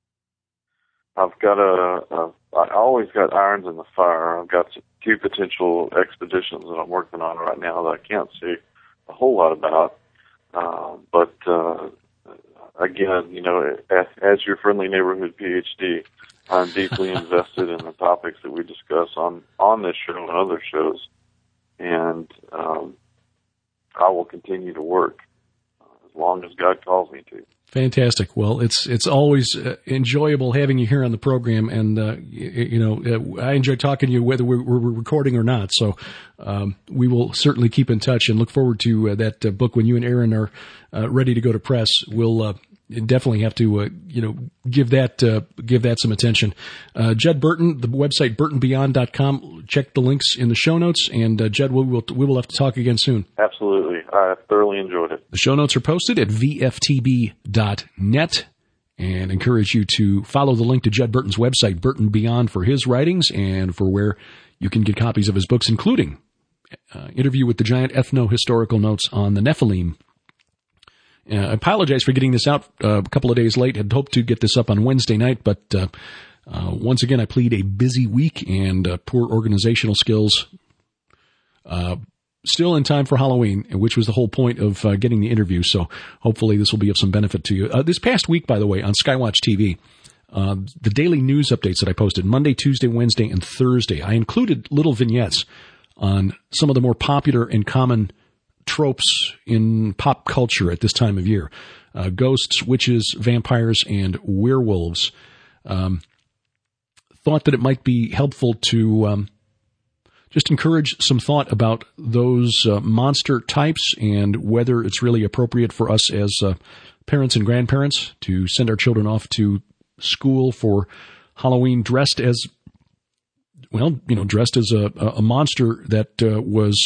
I've got a, a, I always got irons in the fire. I've got two potential expeditions that I'm working on right now that I can't say a whole lot about. Uh, but uh, again, you know, as, as your friendly neighborhood PhD, I'm deeply invested in the topics that we discuss on, on this show and other shows. And um, I will continue to work uh, as long as God calls me to. Fantastic. Well, it's it's always uh, enjoyable having you here on the program, and uh, you, you know uh, I enjoy talking to you whether we're, we're recording or not. So um, we will certainly keep in touch and look forward to uh, that uh, book when you and Aaron are uh, ready to go to press. We'll uh, definitely have to uh, you know give that uh, give that some attention. Uh, Judd Burton, the website burton beyond dot com. Check the links in the show notes, and uh, Judd, we will we will have to talk again soon. Absolutely, I thoroughly enjoyed it. The show notes are posted at v f t b dot net, and encourage you to follow the link to Judd Burton's website, Burton Beyond, for his writings and for where you can get copies of his books, including uh, interview with the giant ethno-historical notes on the Nephilim. Uh, I apologize for getting this out uh, a couple of days late. Had hoped to get this up on Wednesday night, but uh, uh, once again, I plead a busy week and uh, poor organizational skills. Uh, still in time for Halloween, which was the whole point of uh, getting the interview. So hopefully this will be of some benefit to you. Uh, this past week, by the way, on Skywatch T V, uh, the daily news updates that I posted Monday, Tuesday, Wednesday, and Thursday, I included little vignettes on some of the more popular and common tropes in pop culture at this time of year. Uh, ghosts, witches, vampires, and werewolves. Um, thought that it might be helpful to um, just encourage some thought about those uh, monster types and whether it's really appropriate for us as uh, parents and grandparents to send our children off to school for Halloween dressed as, well, you know, dressed as a, a monster that uh, was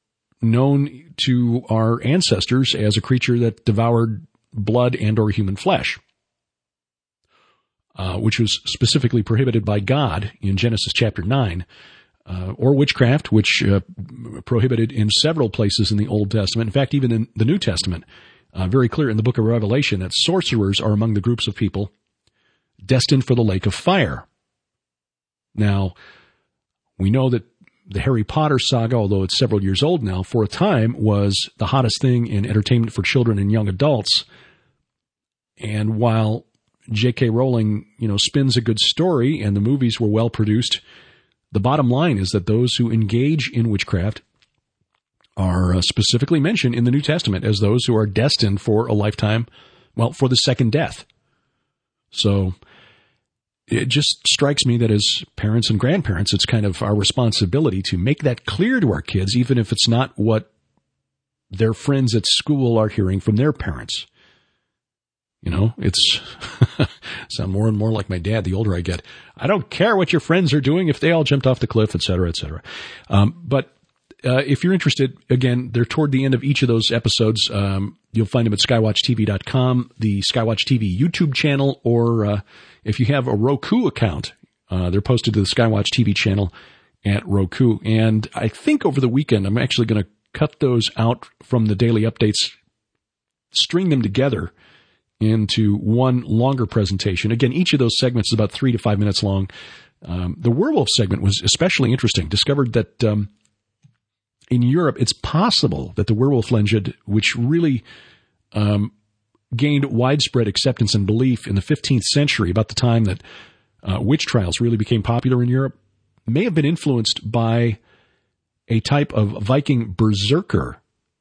known to our ancestors as a creature that devoured blood and or human flesh, uh, which was specifically prohibited by God in Genesis chapter nine, uh, or witchcraft, which uh, prohibited in several places in the Old Testament. In fact, even in the New Testament, uh, very clear in the book of Revelation that sorcerers are among the groups of people destined for the lake of fire. Now, we know that the Harry Potter saga, although it's several years old now, for a time was the hottest thing in entertainment for children and young adults. And while J K. Rowling, you know, spins a good story and the movies were well produced, the bottom line is that those who engage in witchcraft are uh, specifically mentioned in the New Testament as those who are destined for a lifetime, well, for the second death. So it just strikes me that as parents and grandparents, it's kind of our responsibility to make that clear to our kids, even if it's not what their friends at school are hearing from their parents. You know, it's sound more and more like my dad the older I get. I don't care what your friends are doing if they all jumped off the cliff, et cetera, et cetera. Um, but uh, if you're interested, again, they're toward the end of each of those episodes. Um, you'll find them at skywatch t v dot com, the Skywatch T V YouTube channel, or uh, if you have a Roku account, uh, they're posted to the Skywatch T V channel at Roku. And I think over the weekend, I'm actually going to cut those out from the daily updates, string them together into one longer presentation. Again, each of those segments is about three to five minutes long. Um, the werewolf segment was especially interesting. Discovered that um, in Europe, it's possible that the werewolf legend, which really um, gained widespread acceptance and belief in the fifteenth century, about the time that uh, witch trials really became popular in Europe, may have been influenced by a type of Viking berserker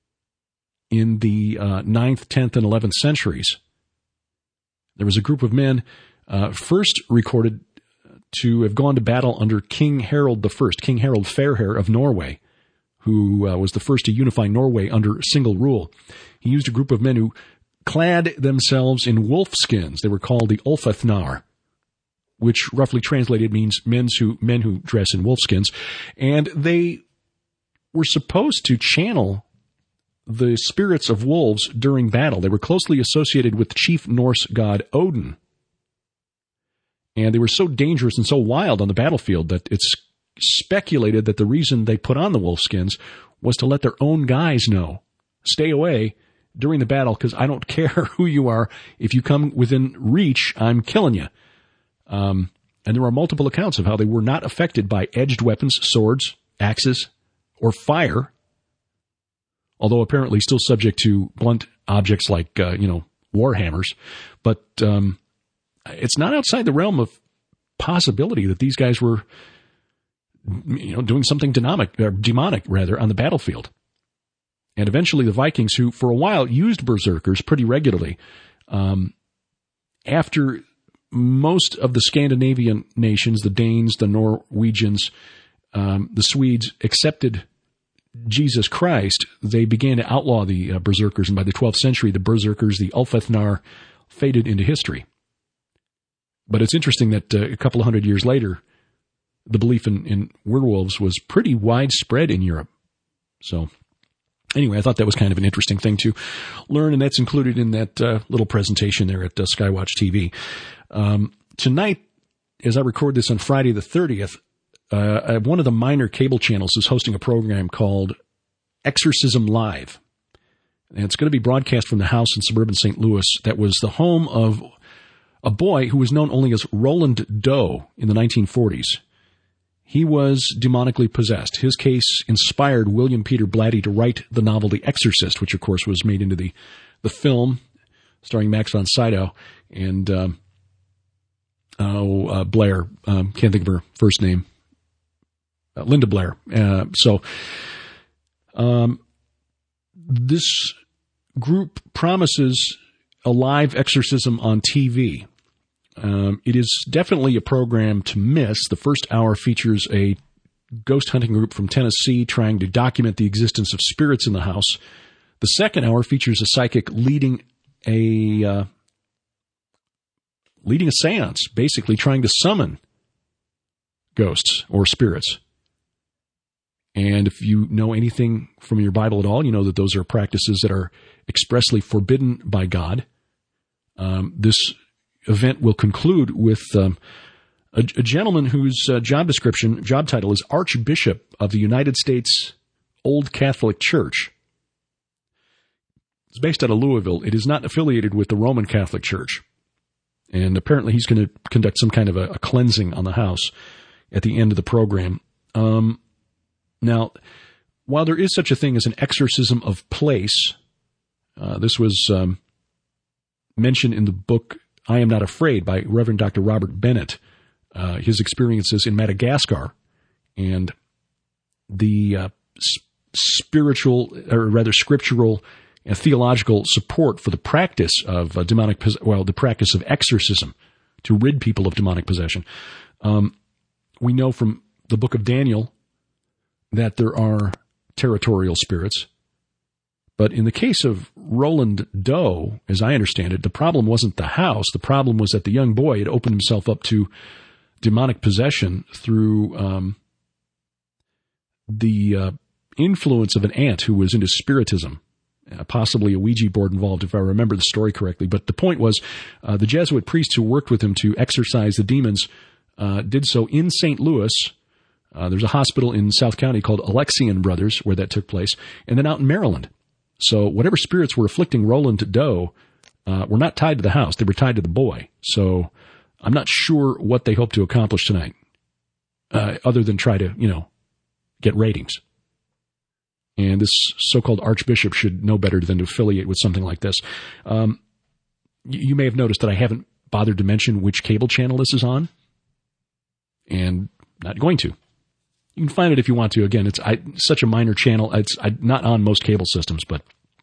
in the uh, ninth, tenth, and eleventh centuries. There was a group of men uh, first recorded to have gone to battle under King Harald the First, King Harald Fairhair of Norway, who uh, was the first to unify Norway under single rule. He used a group of men who clad themselves in wolf skins. They were called the Ulfathnar, which roughly translated means men who, men who dress in wolf skins. And they were supposed to channel the spirits of wolves during battle. They were closely associated with the chief Norse god Odin. And they were so dangerous and so wild on the battlefield that it's speculated that the reason they put on the wolf skins was to let their own guys know, stay away during the battle because I don't care who you are. If you come within reach, I'm killing you. Um, and there are multiple accounts of how they were not affected by edged weapons, swords, axes, or fire, although apparently still subject to blunt objects like, uh, you know, war hammers. But um, it's not outside the realm of possibility that these guys were, you know, doing something demonic, or demonic rather, on the battlefield. And eventually the Vikings, who for a while used berserkers pretty regularly, um, after most of the Scandinavian nations, the Danes, the Norwegians, um, the Swedes, accepted Jesus Christ, they began to outlaw the uh, berserkers. And by the twelfth century, the berserkers, the Ulfathnar, faded into history. But it's interesting that uh, a couple of hundred years later, the belief in, in werewolves was pretty widespread in Europe. So anyway, I thought that was kind of an interesting thing to learn, and that's included in that uh, little presentation there at uh, Skywatch T V. Um, tonight, as I record this on Friday the thirtieth, uh, one of the minor cable channels is hosting a program called Exorcism Live. And it's going to be broadcast from the house in suburban Saint Louis that was the home of a boy who was known only as Roland Doe in the nineteen forties. He was demonically possessed. His case inspired William Peter Blatty to write the novel The Exorcist, which, of course, was made into the, the film starring Max von Sydow and um, oh, uh, Blair. Um, can't think of her first name. Uh, Linda Blair. Uh, so um, this group promises a live exorcism on T V. Um, it is definitely a program to miss. The first hour features a ghost hunting group from Tennessee trying to document the existence of spirits in the house. The second hour features a psychic leading a uh, leading a seance, basically trying to summon ghosts or spirits. And if you know anything from your Bible at all, you know that those are practices that are expressly forbidden by God. Um, this event will conclude with um, a, a gentleman whose uh, job description, job title is Archbishop of the United States Old Catholic Church. It's based out of Louisville. It is not affiliated with the Roman Catholic Church. And apparently he's going to conduct some kind of a, a cleansing on the house at the end of the program. Um, now, while there is such a thing as an exorcism of place, uh, this was um, mentioned in the book I Am Not Afraid by Reverend Doctor Robert Bennett, uh, his experiences in Madagascar and the uh, s- spiritual, or rather scriptural and theological support for the practice of uh, demonic, pos- well, the practice of exorcism to rid people of demonic possession. Um, we know from the book of Daniel that there are territorial spirits. But in the case of Roland Doe, as I understand it, the problem wasn't the house. The problem was that the young boy had opened himself up to demonic possession through um, the uh, influence of an aunt who was into spiritism, uh, possibly a Ouija board involved, if I remember the story correctly. But the point was uh, the Jesuit priests who worked with him to exorcise the demons uh, did so in Saint Louis. Uh, there's a hospital in South County called Alexian Brothers where that took place, and then out in Maryland. So whatever spirits were afflicting Roland Doe uh, were not tied to the house. They were tied to the boy. So I'm not sure what they hope to accomplish tonight, uh, other than try to, you know, get ratings. And this so-called archbishop should know better than to affiliate with something like this. Um, you, you may have noticed that I haven't bothered to mention which cable channel this is on, and not going to. You can find it if you want to. Again, it's I, such a minor channel. It's I, not on most cable systems, but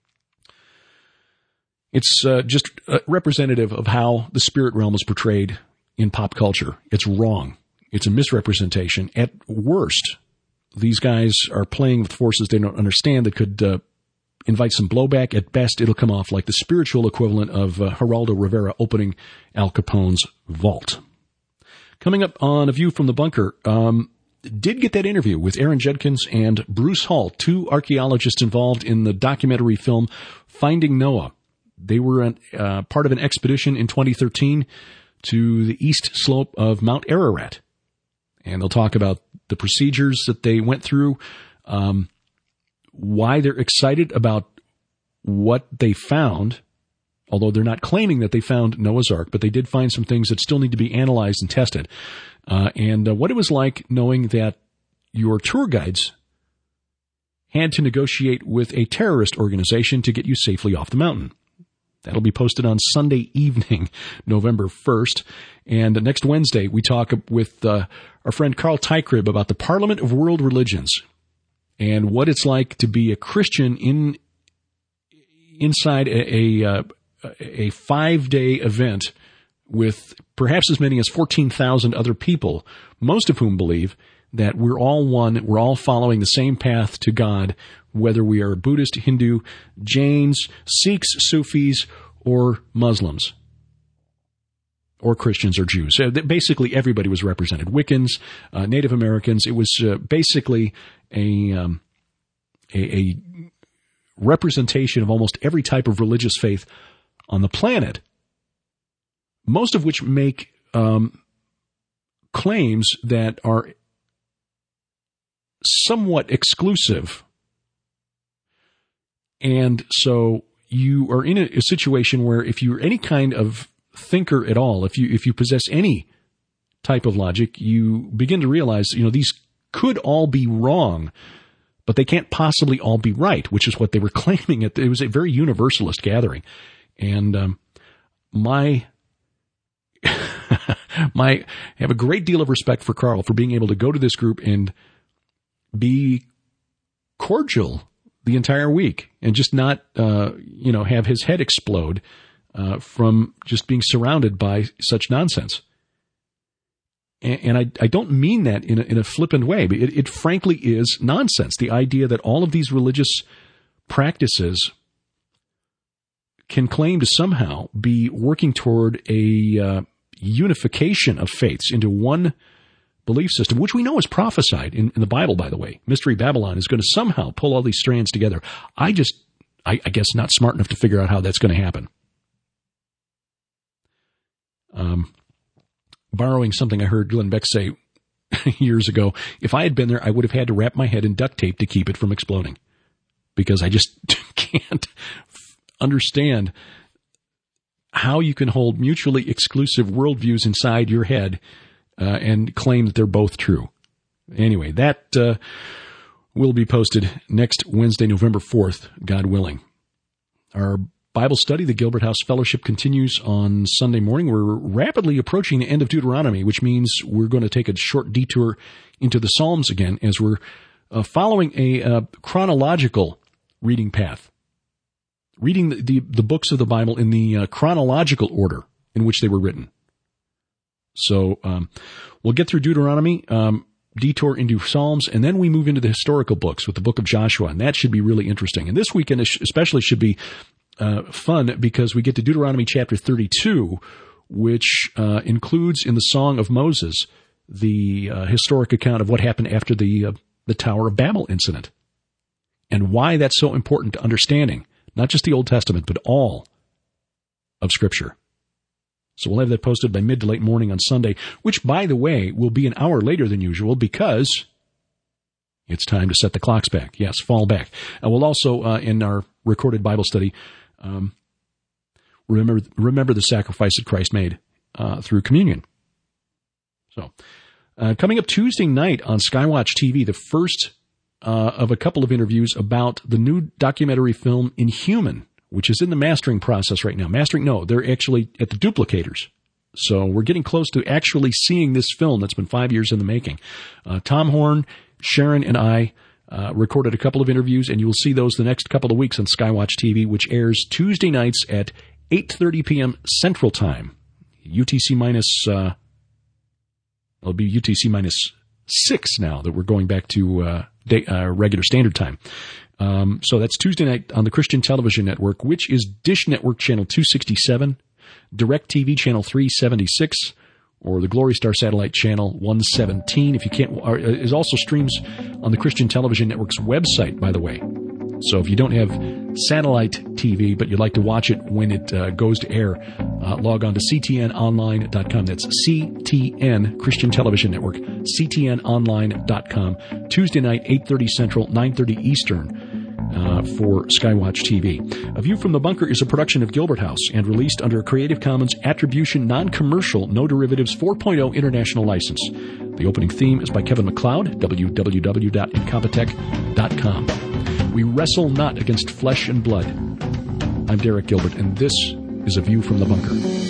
it's uh, just uh, representative of how the spirit realm is portrayed in pop culture. It's wrong. It's a misrepresentation. At worst, these guys are playing with forces they don't understand that could uh, invite some blowback. At best, it'll come off like the spiritual equivalent of uh, Geraldo Rivera opening Al Capone's vault. Coming up on A View from the Bunker, um, did get that interview with Aaron Judkins and Bruce Hall, two archaeologists involved in the documentary film Finding Noah. They were an, uh, part of an expedition in twenty thirteen to the east slope of Mount Ararat. And they'll talk about the procedures that they went through, um, why they're excited about what they found, although they're not claiming that they found Noah's Ark, but they did find some things that still need to be analyzed and tested, uh, and uh, what it was like knowing that your tour guides had to negotiate with a terrorist organization to get you safely off the mountain. That'll be posted on Sunday evening, November first. And next Wednesday, we talk with uh, our friend Carl Tykrib about the Parliament of World Religions and what it's like to be a Christian in inside a a, a five-day event with perhaps as many as fourteen thousand other people, most of whom believe that we're all one, we're all following the same path to God, whether we are Buddhist, Hindu, Jains, Sikhs, Sufis, or Muslims, or Christians or Jews. Basically, everybody was represented. Wiccans, uh, Native Americans. It was uh, basically a, um, a a representation of almost every type of religious faith on the planet, most of which make um, claims that are somewhat exclusive. And so you are in a, a situation where if you're any kind of thinker at all, if you if you possess any type of logic, you begin to realize, you know, these could all be wrong, but they can't possibly all be right, which is what they were claiming. It, it was a very universalist gathering. And um, my my I have a great deal of respect for Carl for being able to go to this group and be cordial the entire week and just not, uh, you know, have his head explode uh, from just being surrounded by such nonsense. And, and I, I don't mean that in a, in a flippant way, but it, it frankly is nonsense. The idea that all of these religious practices can claim to somehow be working toward a uh, unification of faiths into one belief system, which we know is prophesied in, in the Bible, by the way. Mystery Babylon is going to somehow pull all these strands together. I just, I, I guess, not smart enough to figure out how that's going to happen. Um, borrowing something I heard Glenn Beck say years ago, if I had been there, I would have had to wrap my head in duct tape to keep it from exploding, because I just can't understand how you can hold mutually exclusive worldviews inside your head Uh, and claim that they're both true. Anyway, that uh, will be posted next Wednesday, November fourth, God willing. Our Bible study, the Gilbert House Fellowship, continues on Sunday morning. We're rapidly approaching the end of Deuteronomy, which means we're going to take a short detour into the Psalms again as we're uh, following a uh, chronological reading path, reading the, the, the books of the Bible in the uh, chronological order in which they were written. So um, we'll get through Deuteronomy, um, detour into Psalms, and then we move into the historical books with the book of Joshua, and that should be really interesting. And this weekend especially should be uh, fun because we get to Deuteronomy chapter thirty-two, which uh, includes in the Song of Moses the uh, historic account of what happened after the uh, the Tower of Babel incident, and why that's so important to understanding not just the Old Testament, but all of Scripture. So we'll have that posted by mid to late morning on Sunday, which, by the way, will be an hour later than usual because it's time to set the clocks back. Yes, fall back. And we'll also, uh, in our recorded Bible study, um, remember remember the sacrifice that Christ made uh, through communion. So uh, coming up Tuesday night on Skywatch T V, the first uh, of a couple of interviews about the new documentary film Inhuman, which is in the mastering process right now. Mastering, no, they're actually at the duplicators. So we're getting close to actually seeing this film that's been five years in the making. Uh, Tom Horn Sharon and I uh, recorded a couple of interviews, and you will see those the next couple of weeks on Skywatch T V, which airs Tuesday nights at eight thirty p.m. Central Time. U T C minus, uh, it'll be U T C minus six now that we're going back to uh, day, uh, regular standard time. Um, so that's Tuesday night on the Christian Television Network, which is Dish Network Channel two sixty-seven, DirecTV Channel three seventy-six, or the Glory Star Satellite Channel one seventeen. If you can't, uh, is also streams on the Christian Television Network's website, by the way. So if you don't have satellite T V, but you'd like to watch it when it uh, goes to air, uh, log on to C T N online dot com. That's C T N, Christian Television Network, C T N online dot com. Tuesday night, eight thirty Central, nine thirty Eastern, uh, for Skywatch T V. A View from the Bunker is a production of Gilbert House and released under a Creative Commons Attribution Non-Commercial No Derivatives four point oh International License. The opening theme is by Kevin MacLeod, w w w dot incompetech dot com. We wrestle not against flesh and blood. I'm Derek Gilbert, and this is A View from the Bunker.